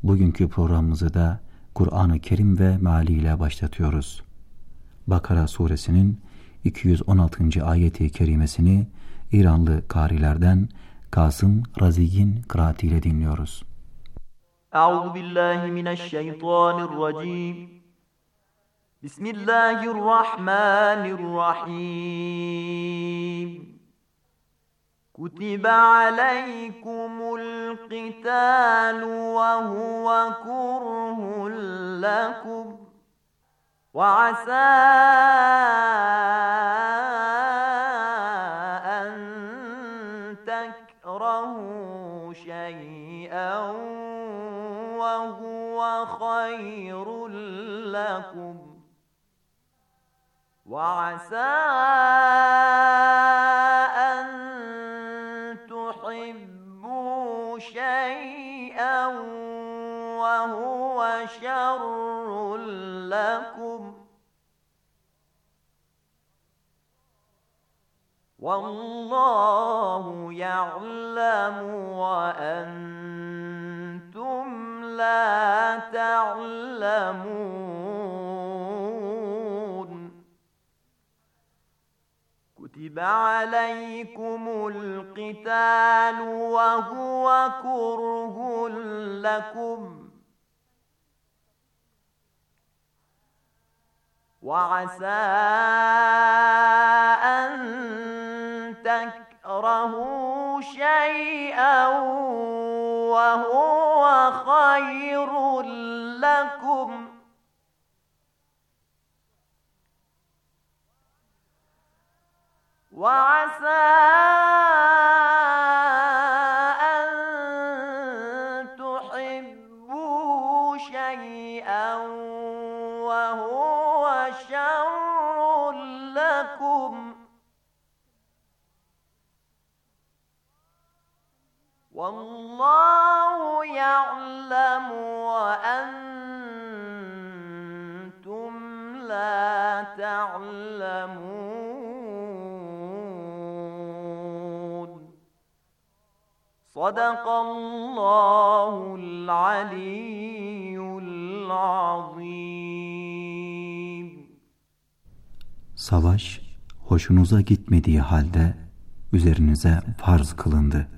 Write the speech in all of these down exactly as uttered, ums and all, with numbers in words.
Bugünkü programımızı da Kur'an-ı Kerim ve mealiyle başlatıyoruz. Bakara suresinin iki yüz on altıncı ayeti kerimesini İranlı karilerden Kasım Razig'in kıraatiyle dinliyoruz. Euzubillahimineşşeytanirracim. Bismillahirrahmanirrahim. Kutibe aleykumul qitalu ve huve kurhun lekum ve asâ en tekrahû şey'en ve huve hayrun lekum ve asâ شيئا وهو شر لكم والله يعلم وأنتم لا تعلمون كتب عليكم القتال وهو كره لكم وعسى أن تكرهوا شيئا وهو خير لكم وعسى أن تحبوا شيئا وهو شر لكم والله يعلم وأنتم لا تعلمون Sadakallahul aliyyul azim. Savaş hoşunuza gitmediği halde üzerinize farz kılındı.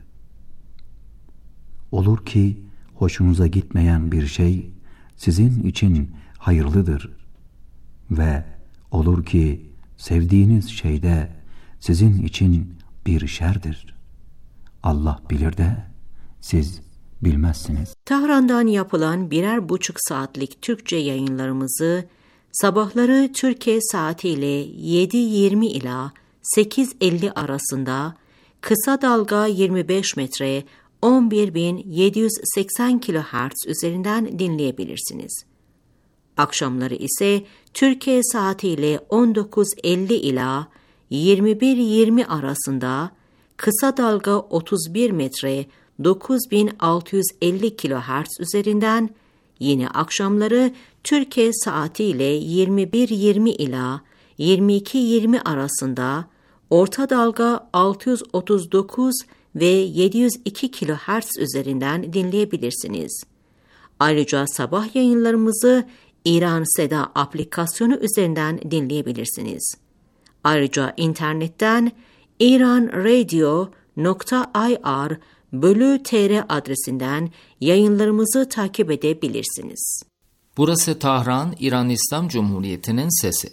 Olur ki hoşunuza gitmeyen bir şey sizin için hayırlıdır ve olur ki sevdiğiniz şey de sizin için bir şerdir. Allah bilir de siz bilmezsiniz. Tahran'dan yapılan birer buçuk saatlik Türkçe yayınlarımızı sabahları Türkiye saatiyle yedi yirmi ila sekiz elli arasında kısa dalga yirmi beş metre on bir bin yedi yüz seksen kilohertz üzerinden dinleyebilirsiniz. Akşamları ise Türkiye saatiyle on dokuz elli ila yirmi bir yirmi arasında kısa dalga otuz bir metre dokuz bin altı yüz elli kilohertz üzerinden, yine akşamları Türkiye saatiyle yirmi bir yirmi ila yirmi iki yirmi arasında orta dalga altı yüz otuz dokuz ve yedi yüz iki kilohertz üzerinden dinleyebilirsiniz. Ayrıca sabah yayınlarımızı İran Seda aplikasyonu üzerinden dinleyebilirsiniz. Ayrıca internetten iranradio nokta ir bölü tr adresinden yayınlarımızı takip edebilirsiniz. Burası Tahran, İran İslam Cumhuriyeti'nin sesi.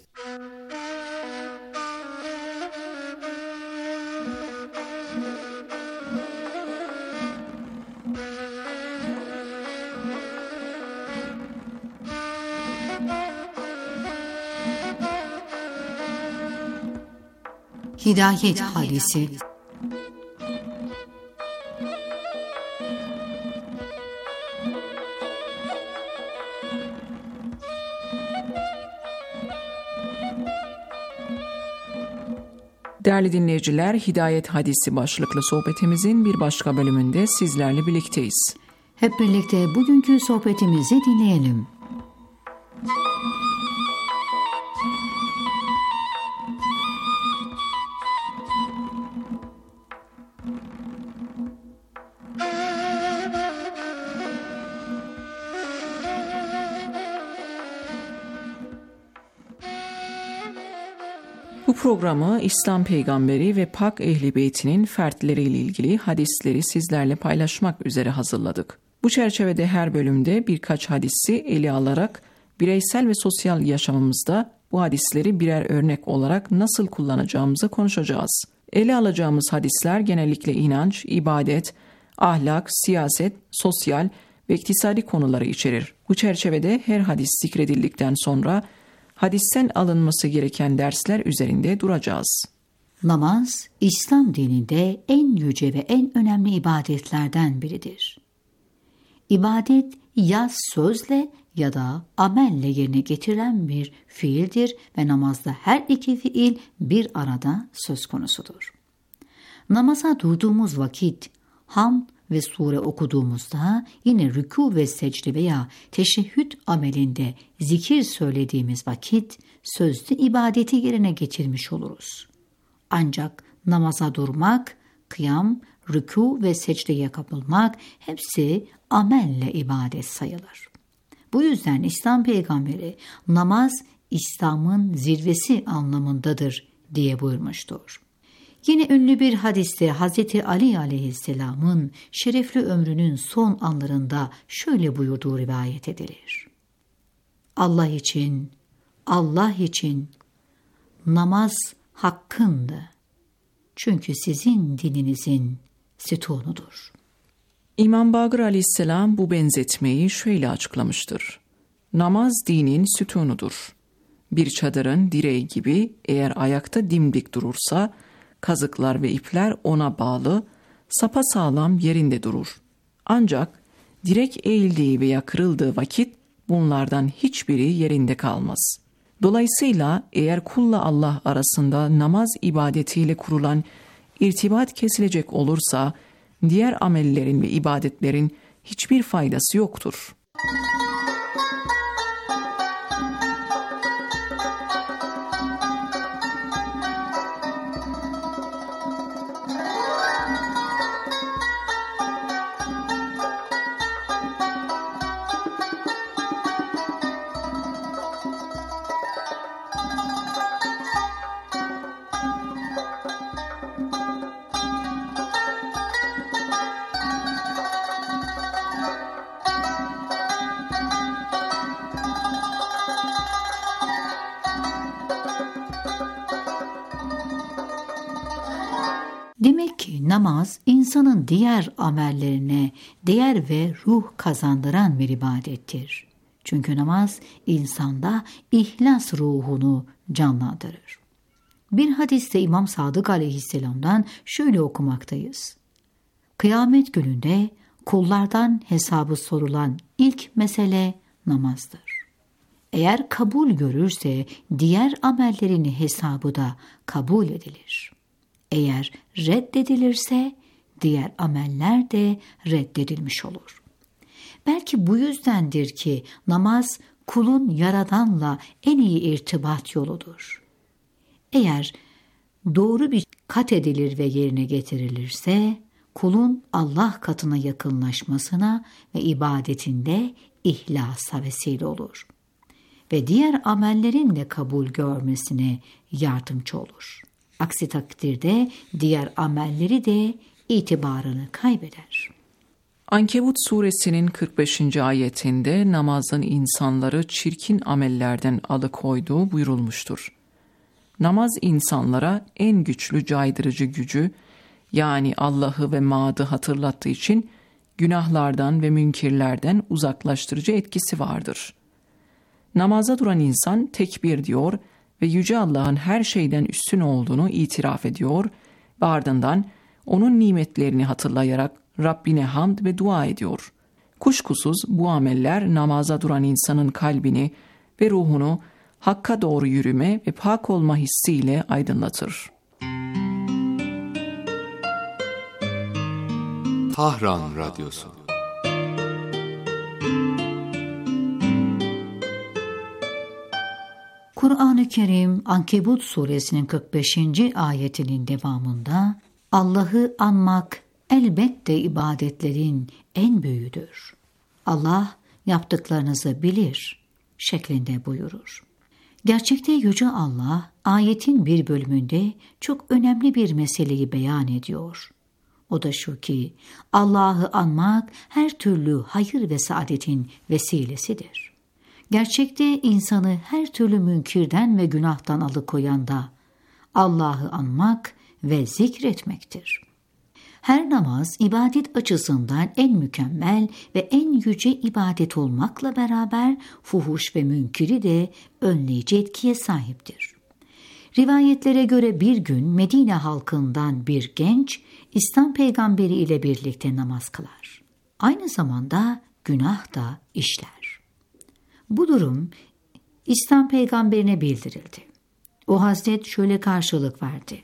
Hidayet Hadisi. Değerli dinleyiciler, Hidayet Hadisi başlıklı sohbetimizin bir başka bölümünde sizlerle birlikteyiz. Hep birlikte bugünkü sohbetimizi dinleyelim. Bu programı İslam peygamberi ve pak ehli beytinin fertleriyle ilgili hadisleri sizlerle paylaşmak üzere hazırladık. Bu çerçevede her bölümde birkaç hadisi ele alarak bireysel ve sosyal yaşamımızda bu hadisleri birer örnek olarak nasıl kullanacağımızı konuşacağız. Ele alacağımız hadisler genellikle inanç, ibadet, ahlak, siyaset, sosyal ve iktisadi konuları içerir. Bu çerçevede her hadis zikredildikten sonra hadisten alınması gereken dersler üzerinde duracağız. Namaz, İslam dininde en yüce ve en önemli ibadetlerden biridir. İbadet ya sözle ya da amelle yerine getirilen bir fiildir ve namazda her iki fiil bir arada söz konusudur. Namaza durduğumuz vakit, hamd ve sure okuduğumuzda yine rükû ve secde veya teşehhüd amelinde zikir söylediğimiz vakit sözlü ibadeti yerine getirmiş oluruz. Ancak namaza durmak, kıyam, rükû ve secdeye kapılmak hepsi amelle ibadet sayılır. Bu yüzden İslam peygamberi namaz İslam'ın zirvesi anlamındadır diye buyurmuştur. Yine ünlü bir hadiste Hazreti Ali aleyhisselamın şerefli ömrünün son anlarında şöyle buyurduğu rivayet edilir. Allah için, Allah için namaz hakkındı. Çünkü sizin dininizin sütunudur. İmam Bakır aleyhisselam bu benzetmeyi şöyle açıklamıştır. Namaz dinin sütunudur. Bir çadırın direği gibi eğer ayakta dimdik durursa, kazıklar ve ipler ona bağlı, sapasağlam yerinde durur. Ancak direk eğildiği veya kırıldığı vakit bunlardan hiçbiri yerinde kalmaz. Dolayısıyla eğer kulla Allah arasında namaz ibadetiyle kurulan irtibat kesilecek olursa, diğer amellerin ve ibadetlerin hiçbir faydası yoktur. Demek ki namaz insanın diğer amellerine değer ve ruh kazandıran bir ibadettir. Çünkü namaz insanda ihlas ruhunu canlandırır. Bir hadiste İmam Sadık aleyhisselamdan şöyle okumaktayız. Kıyamet gününde kullardan hesabı sorulan ilk mesele namazdır. Eğer kabul görürse diğer amellerin hesabı da kabul edilir. Eğer reddedilirse diğer ameller de reddedilmiş olur. Belki bu yüzdendir ki namaz kulun Yaradan'la en iyi irtibat yoludur. Eğer doğru bir kat edilir ve yerine getirilirse kulun Allah katına yakınlaşmasına ve ibadetinde ihlasa vesile olur ve diğer amellerin de kabul görmesine yardımcı olur. Aksi takdirde diğer amelleri de itibarını kaybeder. Ankebut suresinin kırk beşinci ayetinde namazın insanları çirkin amellerden alıkoyduğu buyurulmuştur. Namaz insanlara en güçlü caydırıcı gücü, yani Allah'ı ve Ma'dı hatırlattığı için günahlardan ve münkirlerden uzaklaştırıcı etkisi vardır. Namaza duran insan tekbir diyor ve Yüce Allah'ın her şeyden üstün olduğunu itiraf ediyor ve ardından onun nimetlerini hatırlayarak Rabbine hamd ve dua ediyor. Kuşkusuz bu ameller namaza duran insanın kalbini ve ruhunu Hakk'a doğru yürüme ve pak olma hissiyle aydınlatır. Tahran Radyosu. Kur'an-ı Kerim Ankebut suresinin kırk beşinci ayetinin devamında Allah'ı anmak elbette ibadetlerin en büyüğüdür. Allah yaptıklarınızı bilir şeklinde buyurur. Gerçekte Yüce Allah ayetin bir bölümünde çok önemli bir meseleyi beyan ediyor. O da şu ki Allah'ı anmak her türlü hayır ve saadetin vesilesidir. Gerçekte insanı her türlü münkirden ve günahtan alıkoyan da Allah'ı anmak ve zikretmektir. Her namaz ibadet açısından en mükemmel ve en yüce ibadet olmakla beraber fuhuş ve münkiri de önleyici etkiye sahiptir. Rivayetlere göre bir gün Medine halkından bir genç İslam peygamberi ile birlikte namaz kılar. Aynı zamanda günah da işler. Bu durum İslam peygamberine bildirildi. O hazret şöyle karşılık verdi: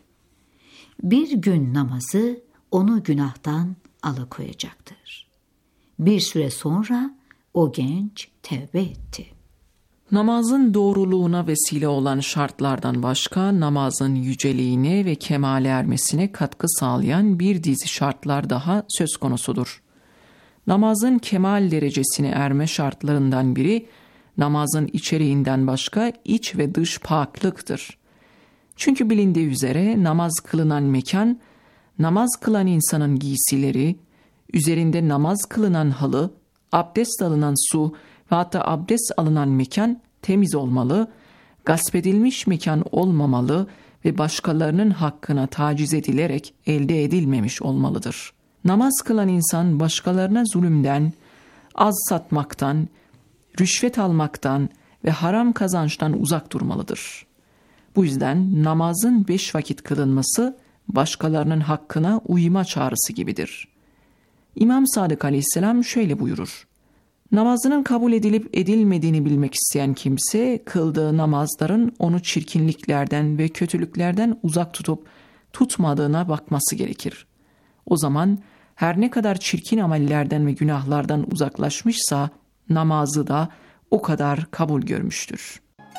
bir gün namazı onu günahtan alıkoyacaktır. Bir süre sonra o genç tevbe etti. Namazın doğruluğuna vesile olan şartlardan başka namazın yüceliğine ve kemale ermesine katkı sağlayan bir dizi şartlar daha söz konusudur. Namazın kemal derecesine erme şartlarından biri namazın içeriğinden başka iç ve dış paklıktır. Çünkü bilindiği üzere namaz kılınan mekan, namaz kılan insanın giysileri, üzerinde namaz kılınan halı, abdest alınan su ve hatta abdest alınan mekan temiz olmalı, gasp edilmiş mekan olmamalı ve başkalarının hakkına taciz edilerek elde edilmemiş olmalıdır. Namaz kılan insan başkalarına zulümden, az satmaktan, rüşvet almaktan ve haram kazançtan uzak durmalıdır. Bu yüzden namazın beş vakit kılınması başkalarının hakkına uyma çağrısı gibidir. İmam Sadık Aleyhisselam şöyle buyurur: namazının kabul edilip edilmediğini bilmek isteyen kimse, kıldığı namazların onu çirkinliklerden ve kötülüklerden uzak tutup tutmadığına bakması gerekir. O zaman her ne kadar çirkin amellerden ve günahlardan uzaklaşmışsa, namazı da o kadar kabul görmüştür.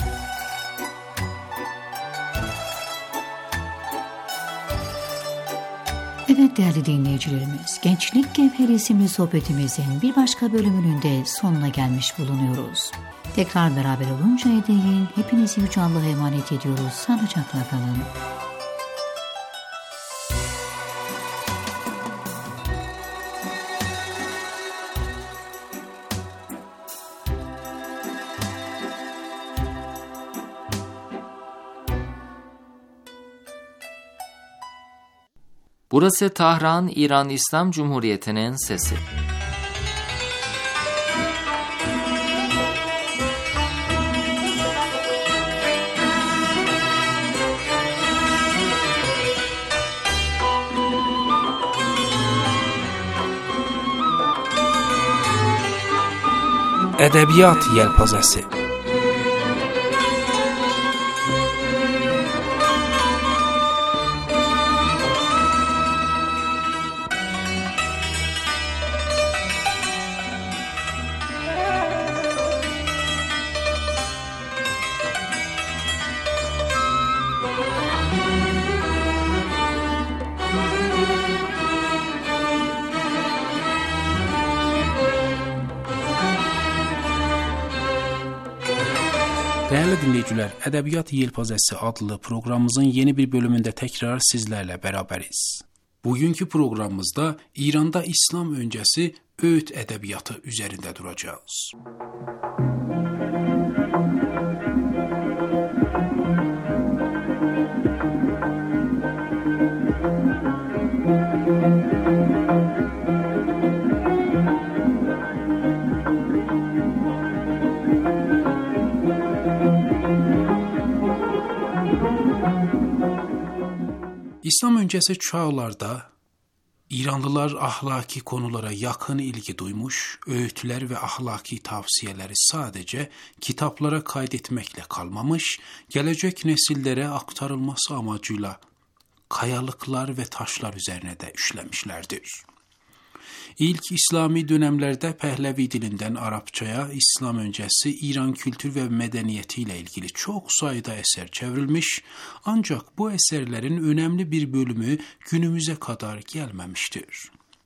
Evet değerli dinleyicilerimiz, Gençlik Gevheri isimli sohbetimizin bir başka bölümünün de sonuna gelmiş bulunuyoruz. Tekrar beraber oluncaya değin hepinizi Yüce Allah'a emanet ediyoruz. Sağlıcakla kalın. Burası Tahran, İran İslam Cumhuriyeti'nin sesi. Edebiyat Yelpazesi. Değerli dinleyiciler, Edebiyat Yelpazesi adlı programımızın yeni bir bölümünde tekrar sizlerle beraberiz. Bugünkü programımızda İran'da İslam öncesi öğüt edebiyatı üzerinde duracağız. İslam öncesi çağlarda İranlılar ahlaki konulara yakın ilgi duymuş, öğütler ve ahlaki tavsiyeleri sadece kitaplara kaydetmekle kalmamış, gelecek nesillere aktarılması amacıyla kayalıklar ve taşlar üzerine de işlemişlerdir. İlk İslami dönemlerde Pehlevi dilinden Arapçaya İslam öncesi İran kültür ve medeniyetiyle ilgili çok sayıda eser çevrilmiş, ancak bu eserlerin önemli bir bölümü günümüze kadar gelmemiştir.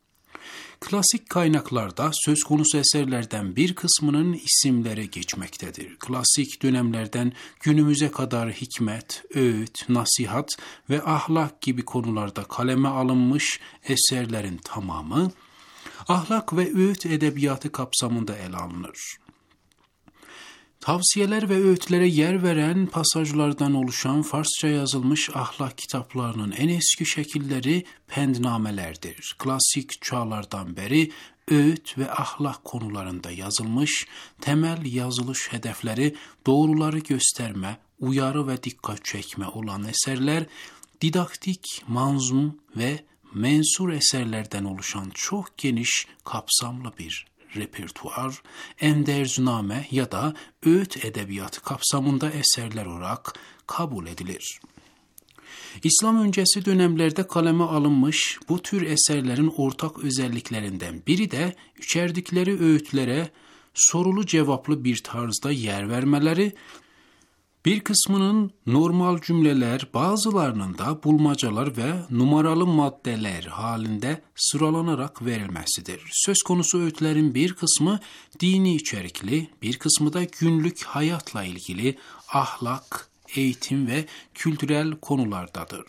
Klasik kaynaklarda söz konusu eserlerden bir kısmının isimleri geçmektedir. Klasik dönemlerden günümüze kadar hikmet, öğüt, nasihat ve ahlak gibi konularda kaleme alınmış eserlerin tamamı, ahlak ve öğüt edebiyatı kapsamında ele alınır. Tavsiyeler ve öğütlere yer veren pasajlardan oluşan Farsça yazılmış ahlak kitaplarının en eski şekilleri pendnamelerdir. Klasik çağlardan beri öğüt ve ahlak konularında yazılmış, temel yazılış hedefleri doğruları gösterme, uyarı ve dikkat çekme olan eserler, didaktik, manzum ve mensur eserlerden oluşan çok geniş, kapsamlı bir repertuar, enderzname ya da öğüt edebiyatı kapsamında eserler olarak kabul edilir. İslam öncesi dönemlerde kaleme alınmış bu tür eserlerin ortak özelliklerinden biri de içerdikleri öğütlere sorulu cevaplı bir tarzda yer vermeleri, bir kısmının normal cümleler, bazılarının da bulmacalar ve numaralı maddeler halinde sıralanarak verilmesidir. Söz konusu öğütlerin bir kısmı dini içerikli, bir kısmı da günlük hayatla ilgili ahlak, eğitim ve kültürel konulardadır.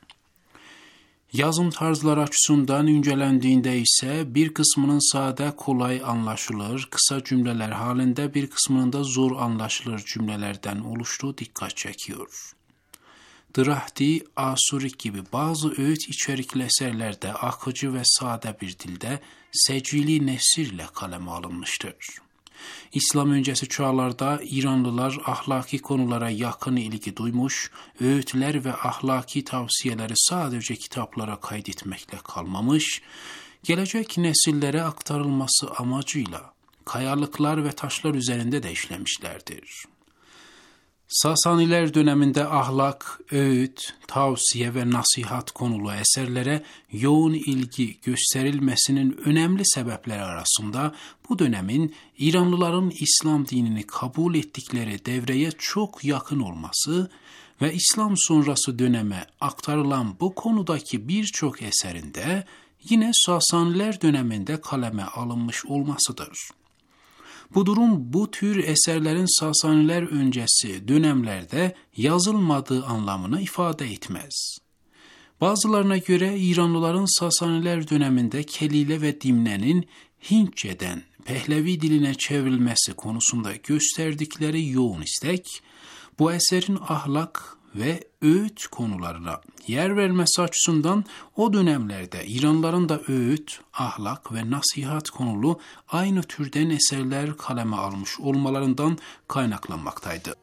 Yazım tarzları açısından incelendiğinde ise bir kısmının sade, kolay anlaşılır, kısa cümleler halinde, bir kısmının da zor anlaşılır cümlelerden oluştuğu dikkat çekiyor. Drahti, Asurik gibi bazı öğüt içerikli eserlerde akıcı ve sade bir dilde secili nesirle kaleme alınmıştır. İslam öncesi çağlarda İranlılar ahlaki konulara yakın ilgi duymuş, öğütler ve ahlaki tavsiyeleri sadece kitaplara kaydetmekle kalmamış, gelecek nesillere aktarılması amacıyla kayalıklar ve taşlar üzerinde de işlemişlerdir. Sasaniler döneminde ahlak, öğüt, tavsiye ve nasihat konulu eserlere yoğun ilgi gösterilmesinin önemli sebepleri arasında bu dönemin İranlıların İslam dinini kabul ettikleri devreye çok yakın olması ve İslam sonrası döneme aktarılan bu konudaki birçok eserinde yine Sasaniler döneminde kaleme alınmış olmasıdır. Bu durum bu tür eserlerin Sasaniler öncesi dönemlerde yazılmadığı anlamını ifade etmez. Bazılarına göre İranlıların Sasaniler döneminde Kelile ve Dimne'nin Hintçeden Pehlevi diline çevrilmesi konusunda gösterdikleri yoğun istek, bu eserin ahlak ve öğüt konularına yer vermesi açısından o dönemlerde İranlıların da öğüt, ahlak ve nasihat konulu aynı türden eserler kaleme almış olmalarından kaynaklanmaktaydı.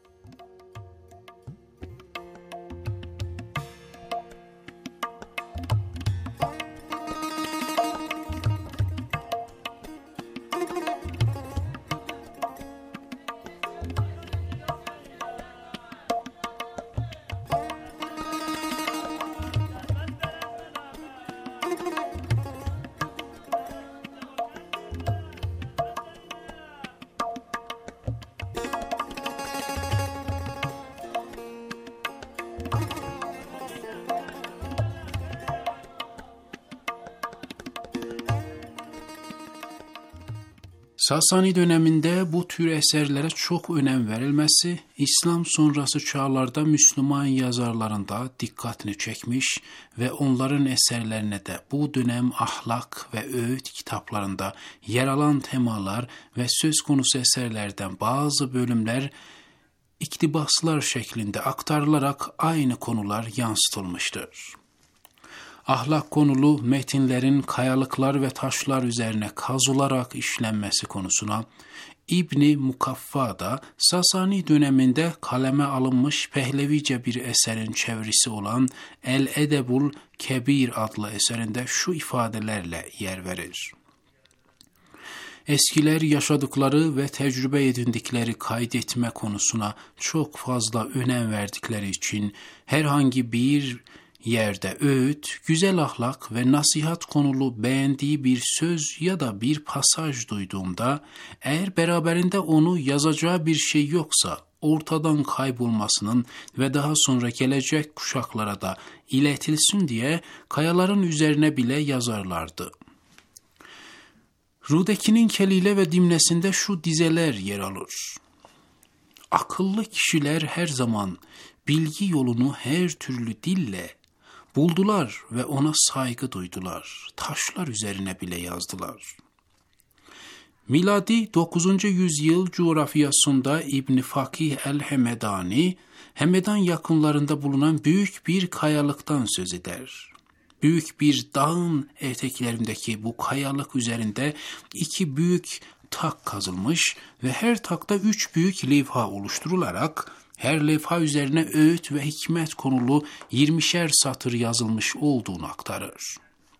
Sasani döneminde bu tür eserlere çok önem verilmesi, İslam sonrası çağlarda Müslüman yazarların da dikkatini çekmiş ve onların eserlerine de bu dönem ahlak ve öğüt kitaplarında yer alan temalar ve söz konusu eserlerden bazı bölümler iktibaslar şeklinde aktarılarak aynı konular yansıtılmıştır. Ahlak konulu metinlerin kayalıklar ve taşlar üzerine kazılarak işlenmesi konusuna İbn-i Mukaffa'da Sasani döneminde kaleme alınmış Pehlevice bir eserin çevirisi olan El-Edebul Kebir adlı eserinde şu ifadelerle yer verir. Eskiler yaşadıkları ve tecrübe edindikleri kaydetme konusuna çok fazla önem verdikleri için herhangi bir yerde öğüt, güzel ahlak ve nasihat konulu beğendiği bir söz ya da bir pasaj duyduğumda, eğer beraberinde onu yazacağı bir şey yoksa ortadan kaybolmasının ve daha sonra gelecek kuşaklara da iletilsin diye kayaların üzerine bile yazarlardı. Rudekinin Kelile ve Dimnesinde şu dizeler yer alır. Akıllı kişiler her zaman bilgi yolunu her türlü dille buldular ve ona saygı duydular. Taşlar üzerine bile yazdılar. Miladi dokuzuncu yüzyıl coğrafyasında İbn Fakih el-Hemedani, Hemedan yakınlarında bulunan büyük bir kayalıktan söz eder. Büyük bir dağın eteklerindeki bu kayalık üzerinde iki büyük tak kazılmış ve her takta üç büyük levha oluşturularak her levha üzerine öğüt ve hikmet konulu yirmişer satır yazılmış olduğunu aktarır.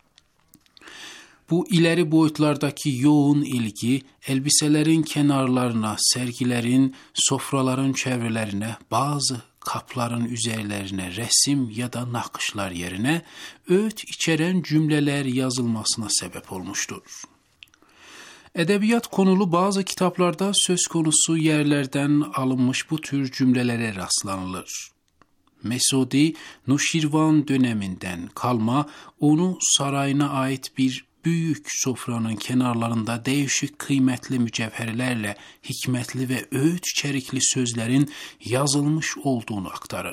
Bu ileri boyutlardaki yoğun ilgi, elbiselerin kenarlarına, sergilerin, sofraların çevrelerine, bazı kapların üzerlerine resim ya da nakışlar yerine öğüt içeren cümleler yazılmasına sebep olmuştur. Edebiyat konulu bazı kitaplarda söz konusu yerlerden alınmış bu tür cümlelere rastlanılır. Mesudi, Nuşirvan döneminden kalma, onu sarayına ait bir büyük sofranın kenarlarında değişik kıymetli mücevherlerle hikmetli ve öğüt içerikli sözlerin yazılmış olduğunu aktarır.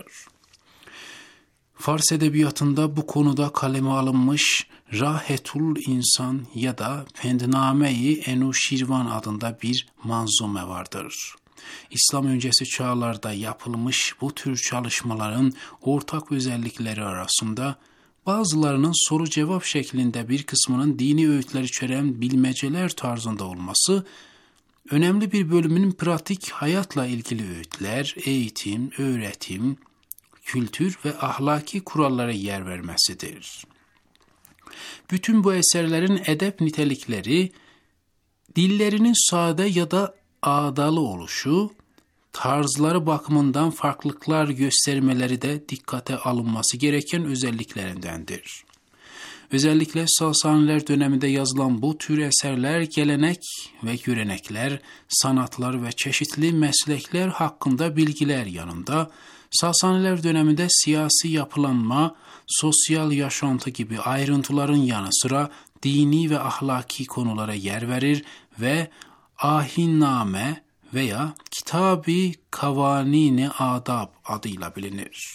Fars edebiyatında bu konuda kaleme alınmış Rahetul İnsan ya da Pendname-i Enuşirvan adında bir manzume vardır. İslam öncesi çağlarda yapılmış bu tür çalışmaların ortak özellikleri arasında bazılarının soru cevap şeklinde bir kısmının dini öğütler içeren bilmeceler tarzında olması, önemli bir bölümünün pratik hayatla ilgili öğütler, eğitim, öğretim, kültür ve ahlaki kurallara yer vermesidir. Bütün bu eserlerin edep nitelikleri, dillerinin sade ya da ağdalı oluşu, tarzları bakımından farklılıklar göstermeleri de dikkate alınması gereken özelliklerindendir. Özellikle Sasaniler döneminde yazılan bu tür eserler gelenek ve görenekler, sanatlar ve çeşitli meslekler hakkında bilgiler yanında, Sasaniler döneminde siyasi yapılanma, sosyal yaşantı gibi ayrıntıların yanı sıra dini ve ahlaki konulara yer verir ve ahinname veya Kitab-ı Kavanîn-i Adab adıyla bilinir.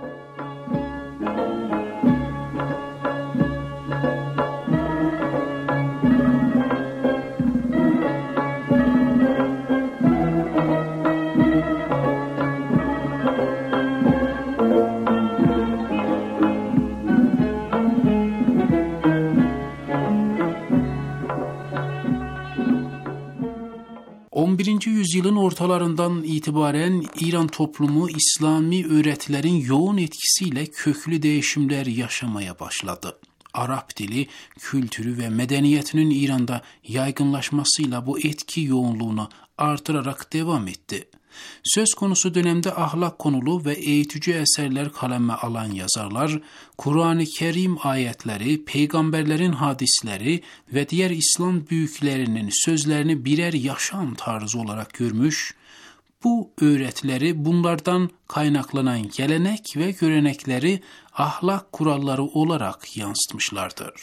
on birinci yüzyılın ortalarından itibaren İran toplumu İslami öğretilerin yoğun etkisiyle köklü değişimler yaşamaya başladı. Arap dili, kültürü ve medeniyetinin İran'da yaygınlaşmasıyla bu etki yoğunluğunu artırarak devam etti. Söz konusu dönemde ahlak konulu ve eğitici eserler kaleme alan yazarlar, Kur'an-ı Kerim ayetleri, peygamberlerin hadisleri ve diğer İslam büyüklerinin sözlerini birer yaşam tarzı olarak görmüş, bu öğretileri bunlardan kaynaklanan gelenek ve görenekleri ahlak kuralları olarak yansıtmışlardır.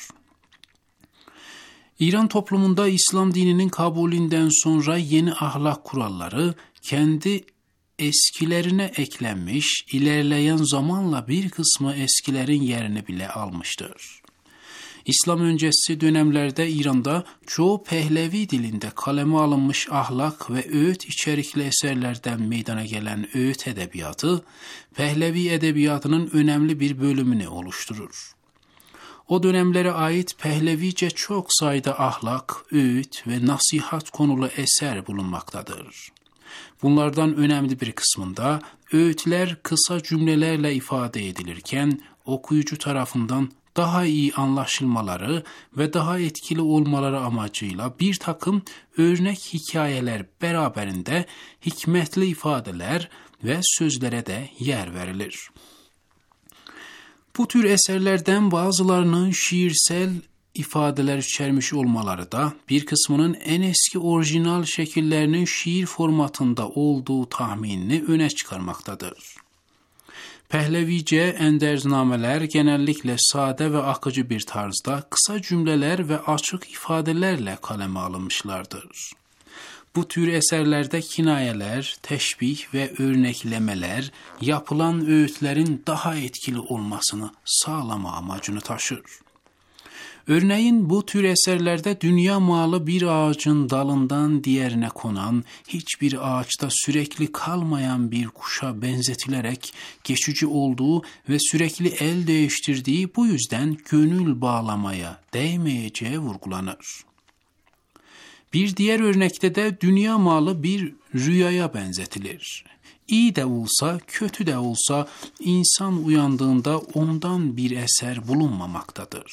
İran toplumunda İslam dininin kabulünden sonra yeni ahlak kuralları kendi eskilerine eklenmiş, ilerleyen zamanla bir kısmı eskilerin yerini bile almıştır. İslam öncesi dönemlerde İran'da çoğu Pehlevi dilinde kaleme alınmış ahlak ve öğüt içerikli eserlerden meydana gelen öğüt edebiyatı, Pehlevi edebiyatının önemli bir bölümünü oluşturur. O dönemlere ait Pehlevice çok sayıda ahlak, öğüt ve nasihat konulu eser bulunmaktadır. Bunlardan önemli bir kısmında öğütler kısa cümlelerle ifade edilirken okuyucu tarafından daha iyi anlaşılmaları ve daha etkili olmaları amacıyla bir takım örnek hikayeler beraberinde hikmetli ifadeler ve sözlere de yer verilir. Bu tür eserlerden bazılarının şiirsel ifadeler içermiş olmaları da bir kısmının en eski orijinal şekillerinin şiir formatında olduğu tahminini öne çıkarmaktadır. Pəhləvicə əndərznamələr genəlliklə sadə və akıcı bir tarzda qısa cümlələr və açıq ifadələrlə qaləmə alınmışlardır. Bu tür əsərlərdə kinayələr, təşbih və örnəkləmələr yapılan öğütlərin daha etkili olmasını sağlama amacını taşır. Örneğin bu tür əsərlərdə dünya malı bir ağacın dalından diğerine konan, hiçbir ağaçta sürekli kalmayan bir kuşa benzetilerek geçici olduğu ve sürekli el değiştirdiği bu yüzden gönül bağlamaya değmeyeceği vurgulanır. Bir diğer örnekte de dünya malı bir rüyaya benzetilir. İyi de olsa, kötü de olsa insan uyandığında ondan bir eser bulunmamaktadır.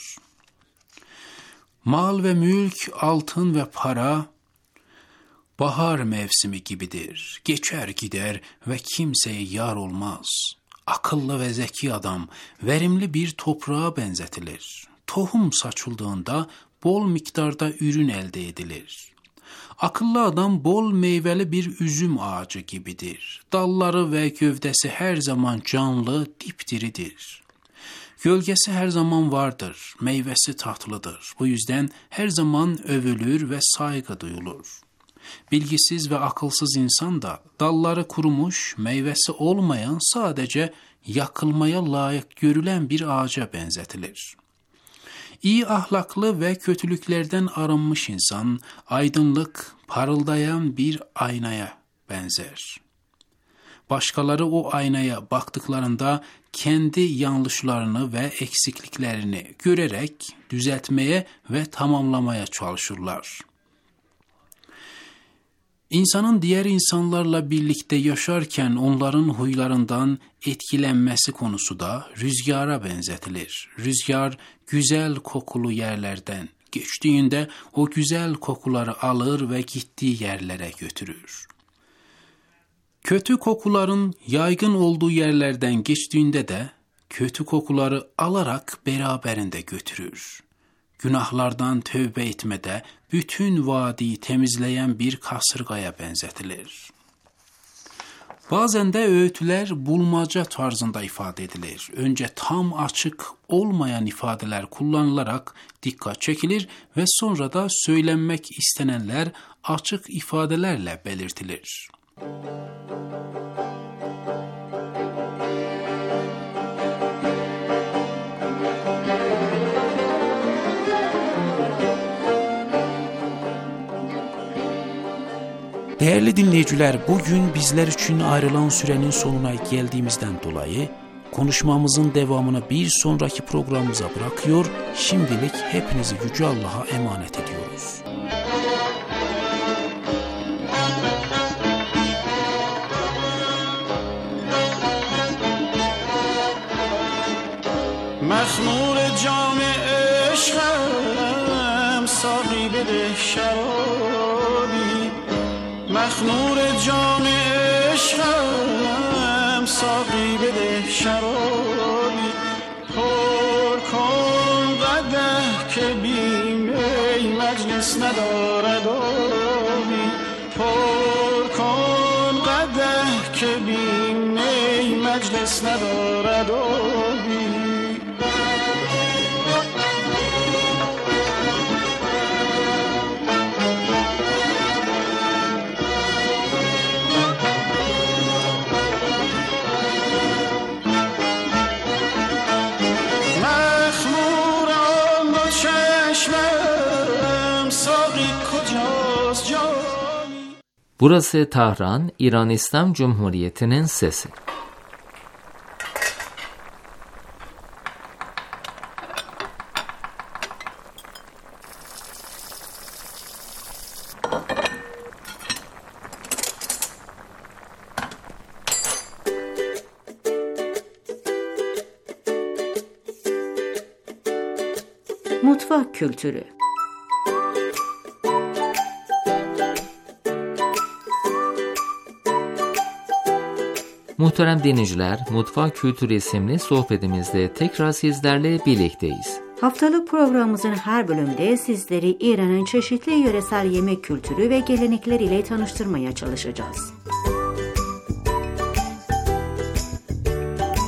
Mal ve mülk, altın ve para bahar mevsimi gibidir. Geçer gider ve kimseye yar olmaz. Akıllı ve zeki adam verimli bir toprağa benzetilir. Tohum saçıldığında bol miktarda ürün elde edilir. Akıllı adam bol meyveli bir üzüm ağacı gibidir. Dalları ve gövdesi her zaman canlı, dipdiridir. Gölgesi her zaman vardır, meyvesi tatlıdır. Bu yüzden her zaman övülür ve saygı duyulur. Bilgisiz ve akılsız insan da dalları kurumuş, meyvesi olmayan sadece yakılmaya layık görülen bir ağaca benzetilir. İyi ahlaklı ve kötülüklerden arınmış insan, aydınlık, parıldayan bir aynaya benzer. Başkaları o aynaya baktıklarında kendi yanlışlarını ve eksikliklerini görerek düzeltmeye ve tamamlamaya çalışırlar. İnsanın diğer insanlarla birlikte yaşarken onların huylarından etkilenmesi konusu da rüzgara benzetilir. Rüzgar güzel kokulu yerlerden geçtiğinde o güzel kokuları alır ve gittiği yerlere götürür. Kötü kokuların yaygın olduğu yerlerden geçtiğinde de kötü kokuları alarak beraberinde götürür. Günahlardan tövbe etmede bütün vadiyi temizleyen bir kasırgaya benzetilir. Bazen de öğütler bulmaca tarzında ifade edilir. Önce tam açık olmayan ifadeler kullanılarak dikkat çekilir ve sonra da söylenmek istenenler açık ifadelerle belirtilir. Değerli dinleyiciler, bugün bizler için ayrılan sürenin sonuna geldiğimizden dolayı konuşmamızın devamını bir sonraki programımıza bırakıyor. Şimdilik hepinizi Yüce Allah'a emanet ediyoruz. مخمور جام عشقم ساقی بده شرابی مخمور جام عشقم ساقی بده شرابی پر کن قدح که بی می مجلس ندارد آبی پر کن قدح که بی می مجلس ندارد آبی Burası Tahran, İran İslam Cumhuriyeti'nin sesi. Mutfak kültürü. Muhterem dinleyiciler, Mutfak Kültürü isimli sohbetimizde tekrar sizlerle birlikteyiz. Haftalık programımızın her bölümde sizleri İran'ın çeşitli yöresel yemek kültürü ve gelenekleriyle tanıştırmaya çalışacağız.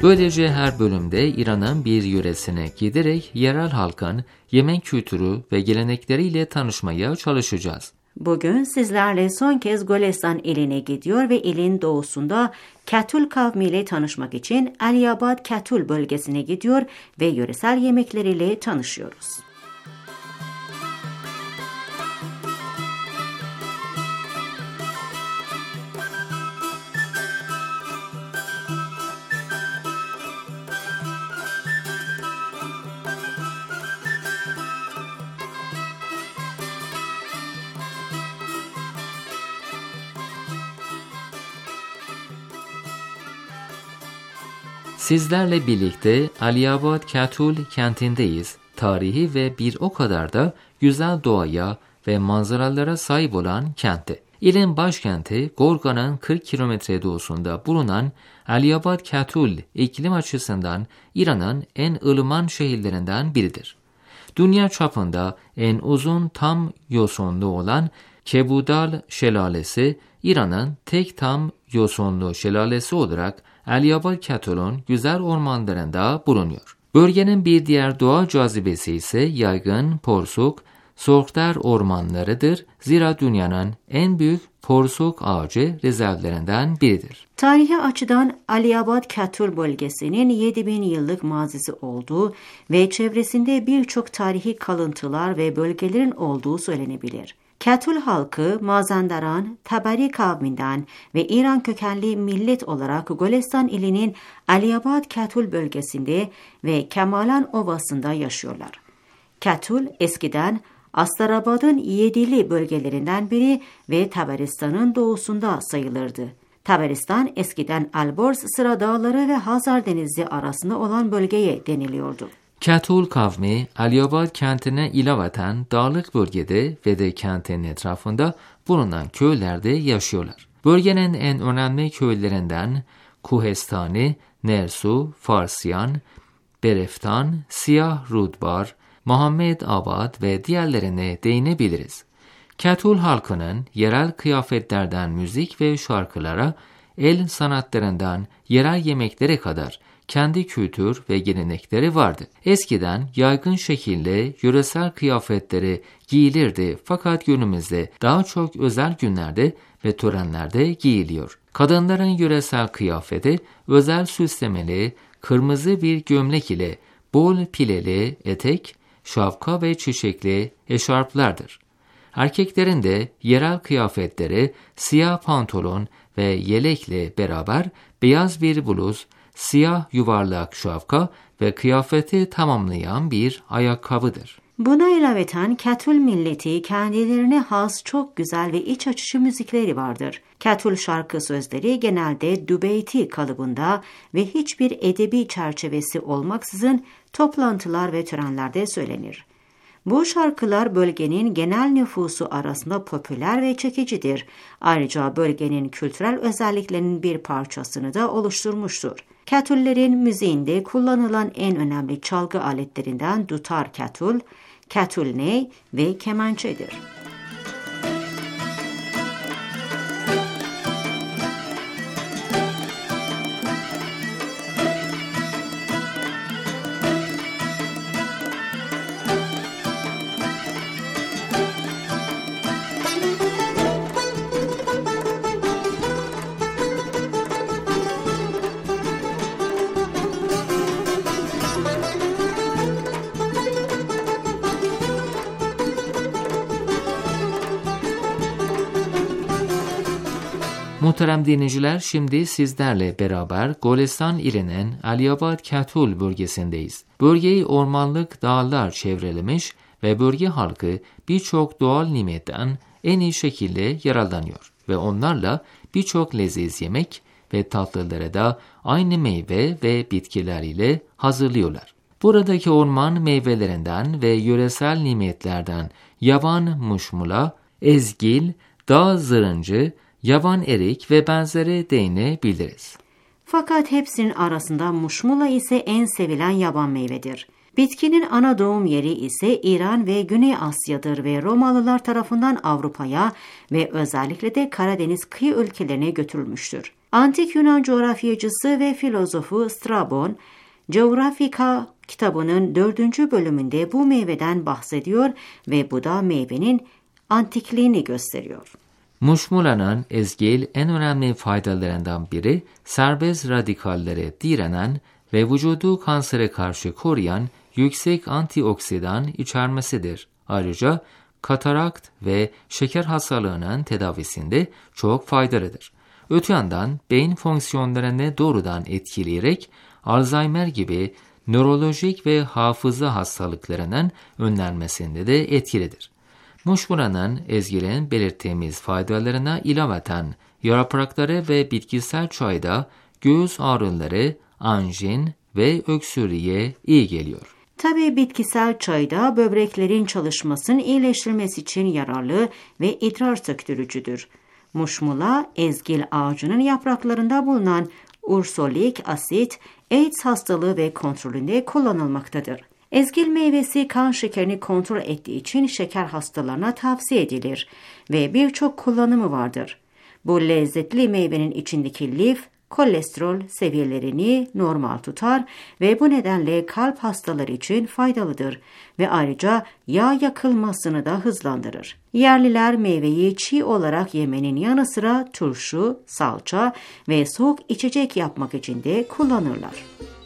Böylece her bölümde İran'ın bir yöresine giderek yerel halkın yemek kültürü ve gelenekleriyle tanışmaya çalışacağız. Bugün sizlerle son kez Golestan iline gidiyor ve ilin doğusunda Katul kavmiyle tanışmak için Aliyabad Katul bölgesine gidiyor ve yöresel yemekleriyle tanışıyoruz. Sizlerle birlikte Aliyabad Katul kentindeyiz. Tarihi ve bir o kadar da güzel doğaya ve manzaralara sahip olan kentte. İlin başkenti Gorgan'ın kırk kilometre doğusunda bulunan Aliyabad Katul iklim açısından İran'ın en ılıman şehirlerinden biridir. Dünya çapında en uzun tam yosunlu olan Kebudal Şelalesi, İran'ın tek tam yosunlu şelalesi olarak Aliyabad Katul'un güzel ormanlarında bulunuyor. Bölgenin bir diğer doğa cazibesi ise yaygın porsuk, sorklar ormanlarıdır. Zira dünyanın en büyük porsuk ağacı rezervlerinden biridir. Tarihi açıdan Aliyabad Katul bölgesinin yedi bin yıllık mazisi olduğu ve çevresinde birçok tarihi kalıntılar ve bölgelerin olduğu söylenebilir. Katul halkı Mazandaran, Tabari kavminden ve İran kökenli millet olarak Golestan ilinin Aliyabad Katul bölgesinde ve Kemalan Ovası'nda yaşıyorlar. Katul eskiden Astarabad'ın yedili bölgelerinden biri ve Tabaristan'ın doğusunda sayılırdı. Tabaristan eskiden Alborz Sıra Dağları ve Hazar Denizi arasında olan bölgeye deniliyordu. Katul kavmi Aliyabad kentine ilaveten dağlık bölgede ve de kentin etrafında bulunan köylerde yaşıyorlar. Bölgenin en önemli köylerinden Kuhestani, Nersu, Farsyan, Bereftan, Siyah Rudbar, Muhammed Abad ve diğerlerine değinebiliriz. Katul halkının yerel kıyafetlerden müzik ve şarkılara, el sanatlarından yerel yemeklere kadar kendi kültür ve gelenekleri vardı. Eskiden yaygın şekilde yöresel kıyafetleri giyilirdi fakat günümüzde daha çok özel günlerde ve törenlerde giyiliyor. Kadınların yöresel kıyafeti özel süslemeli kırmızı bir gömlek ile bol pileli etek, şapka ve çiçekli eşarplardır. Erkeklerin de yerel kıyafetleri siyah pantolon ve yelekle beraber beyaz bir bluz, siyah yuvarlak şapka ve kıyafeti tamamlayan bir ayakkabıdır. Buna ilaveten Katul milleti kendilerine has çok güzel ve iç açıcı müzikleri vardır. Katul şarkı sözleri genelde dübeyti kalıbında ve hiçbir edebi çerçevesi olmaksızın toplantılar ve törenlerde söylenir. Bu şarkılar bölgenin genel nüfusu arasında popüler ve çekicidir. Ayrıca bölgenin kültürel özelliklerinin bir parçasını da oluşturmuştur. Katullerin müziğinde kullanılan en önemli çalgı aletlerinden dutar katul, katulney ve kemençedir. Muhterem dinleyiciler, şimdi sizlerle beraber Golestan ilinin Aliyabad Katul bölgesindeyiz. Bölgeyi ormanlık dağlar çevrelemiş ve bölge halkı birçok doğal nimetten en iyi şekilde yararlanıyor ve onlarla birçok leziz yemek ve tatlıları da aynı meyve ve bitkiler ile hazırlıyorlar. Buradaki orman meyvelerinden ve yöresel nimetlerden yaban muşmula, ezgil, dağ zırıncı, yaban erik ve benzeri değinebiliriz. Fakat hepsinin arasında muşmula ise en sevilen yaban meyvedir. Bitkinin ana doğum yeri ise İran ve Güney Asya'dır ve Romalılar tarafından Avrupa'ya ve özellikle de Karadeniz kıyı ülkelerine götürülmüştür. Antik Yunan coğrafyacısı ve filozofu Strabon, Geographica kitabının dördüncü bölümünde bu meyveden bahsediyor ve bu da meyvenin antikliğini gösteriyor. Muşmula'nın ezgil en önemli faydalarından biri serbest radikallere direnen ve vücudu kansere karşı koruyan yüksek antioksidan içermesidir. Ayrıca katarakt ve şeker hastalığının tedavisinde çok faydalıdır. Öte yandan beyin fonksiyonlarını doğrudan etkileyerek Alzheimer gibi nörolojik ve hafıza hastalıklarının önlenmesinde de etkilidir. Muşmula'nın ezgilin belirttiğimiz faydalarına ilaveten yaprakları ve bitkisel çayda göğüs ağrıları, anjin ve öksürüğe iyi geliyor. Tabii bitkisel çayda böbreklerin çalışmasının iyileştirilmesi için yararlı ve idrar söktürücüdür. Muşmula, ezgil ağacının yapraklarında bulunan ursolik asit, AIDS hastalığı ve kontrolünde kullanılmaktadır. Ezgil meyvesi kan şekerini kontrol ettiği için şeker hastalarına tavsiye edilir ve birçok kullanımı vardır. Bu lezzetli meyvenin içindeki lif, kolesterol seviyelerini normal tutar ve bu nedenle kalp hastaları için faydalıdır ve ayrıca yağ yakılmasını da hızlandırır. Yerliler meyveyi çiğ olarak yemenin yanı sıra turşu, salça ve soğuk içecek yapmak için de kullanırlar.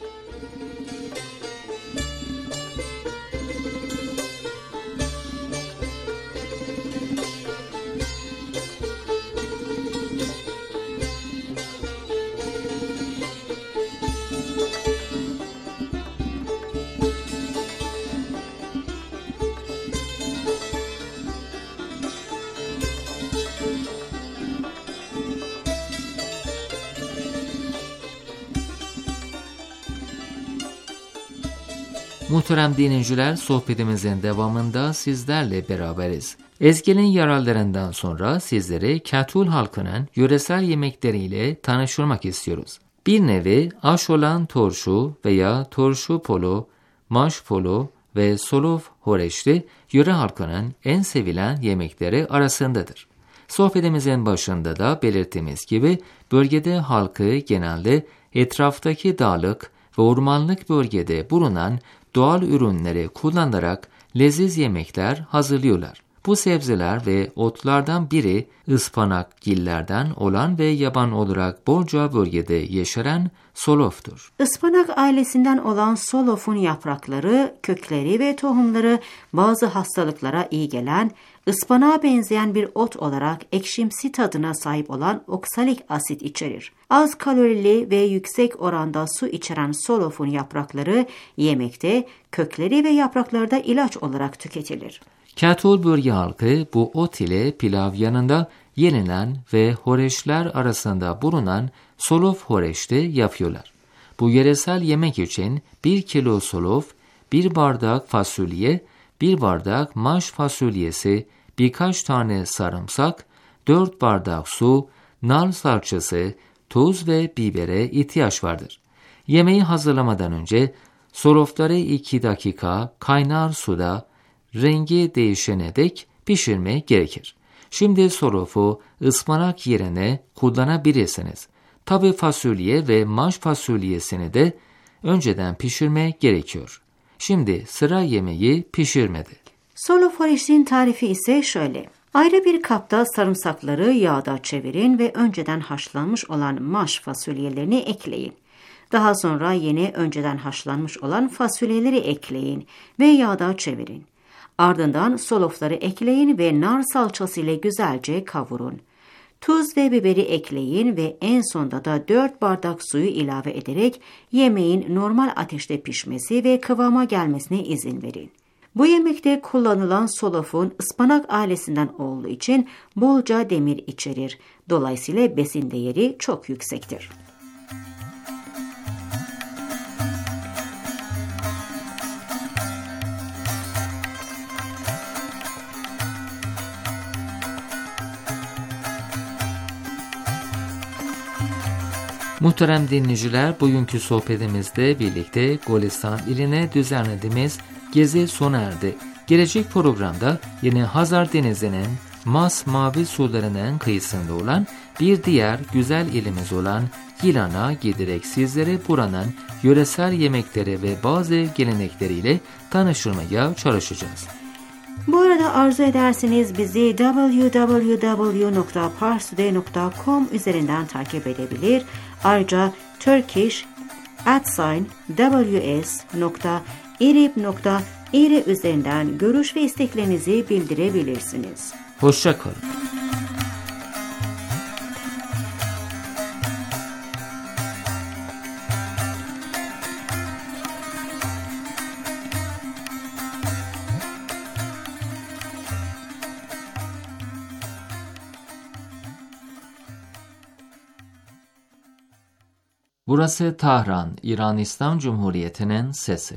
Muhterem dinleyiciler, sohbetimizin devamında sizlerle beraberiz. Ezgil'in yararlarından sonra sizleri Ketul halkının yöresel yemekleriyle tanıştırmak istiyoruz. Bir nevi aş olan turşu veya turşu polo, maş polo ve solof horeçli yöre halkının en sevilen yemekleri arasındadır. Sohbetimizin başında da belirttiğimiz gibi bölgede halkı genelde etraftaki dağlık ve ormanlık bölgede bulunan doğal ürünleri kullanarak leziz yemekler hazırlıyorlar. Bu sebzeler ve otlardan biri ıspanakgillerden olan ve yaban olarak bolca bölgede yeşeren soloftur. Ispanak ailesinden olan solofun yaprakları, kökleri ve tohumları bazı hastalıklara iyi gelen, ıspanağa benzeyen bir ot olarak ekşimsi tadına sahip olan oksalik asit içerir. Az kalorili ve yüksek oranda su içeren solofun yaprakları yemekte, kökleri ve yaprakları da ilaç olarak tüketilir. Ketul bölge halkı bu ot ile pilav yanında yenilen ve horeçler arasında bulunan solof horeçte yapıyorlar. Bu yöresel yemek için bir kilo solof, bir bardak fasulye, bir bardak maş fasulyesi, birkaç tane sarımsak, dört bardak su, nar salçası, tuz ve bibere ihtiyaç vardır. Yemeği hazırlamadan önce solofları iki dakika kaynar suda rengi değişene dek pişirmek gerekir. Şimdi solofu ıspanak yerine kullanabilirsiniz. Tabii fasulye ve maş fasulyesini de önceden pişirmek gerekiyor. Şimdi sıra yemeği pişirmede. Solof horeçliğin tarifi ise şöyle. Ayrı bir kapta sarımsakları yağda çevirin ve önceden haşlanmış olan maş fasulyelerini ekleyin. Daha sonra yine önceden haşlanmış olan fasulyeleri ekleyin ve yağda çevirin. Ardından solofları ekleyin ve nar salçası ile güzelce kavurun. Tuz ve biberi ekleyin ve en sonda da dört bardak suyu ilave ederek yemeğin normal ateşte pişmesi ve kıvama gelmesine izin verin. Bu yemekte kullanılan solofun ıspanak ailesinden olduğu için bolca demir içerir. Dolayısıyla besin değeri çok yüksektir. Muhterem dinleyiciler, bugünkü sohbetimizde birlikte Golistan iline düzenlediğimiz gezi sona erdi. Gelecek programda yine Hazar Denizi'nin masmavi sularının kıyısında olan Bir diğer güzel ilimiz olan Yilan'a giderek sizlere buranın yöresel yemekleri ve bazı gelenekleriyle tanıştırmaya çalışacağız. Bu arada arzu ederseniz bizi double-u double-u double-u nokta pars today nokta com üzerinden takip edebilir. Ayrıca Turkish at sign ws nokta irib nokta ir üzerinden görüş ve isteklerinizi bildirebilirsiniz. Hoşça kalın. Burası Tahran, İran İslam Cumhuriyeti'nin sesi.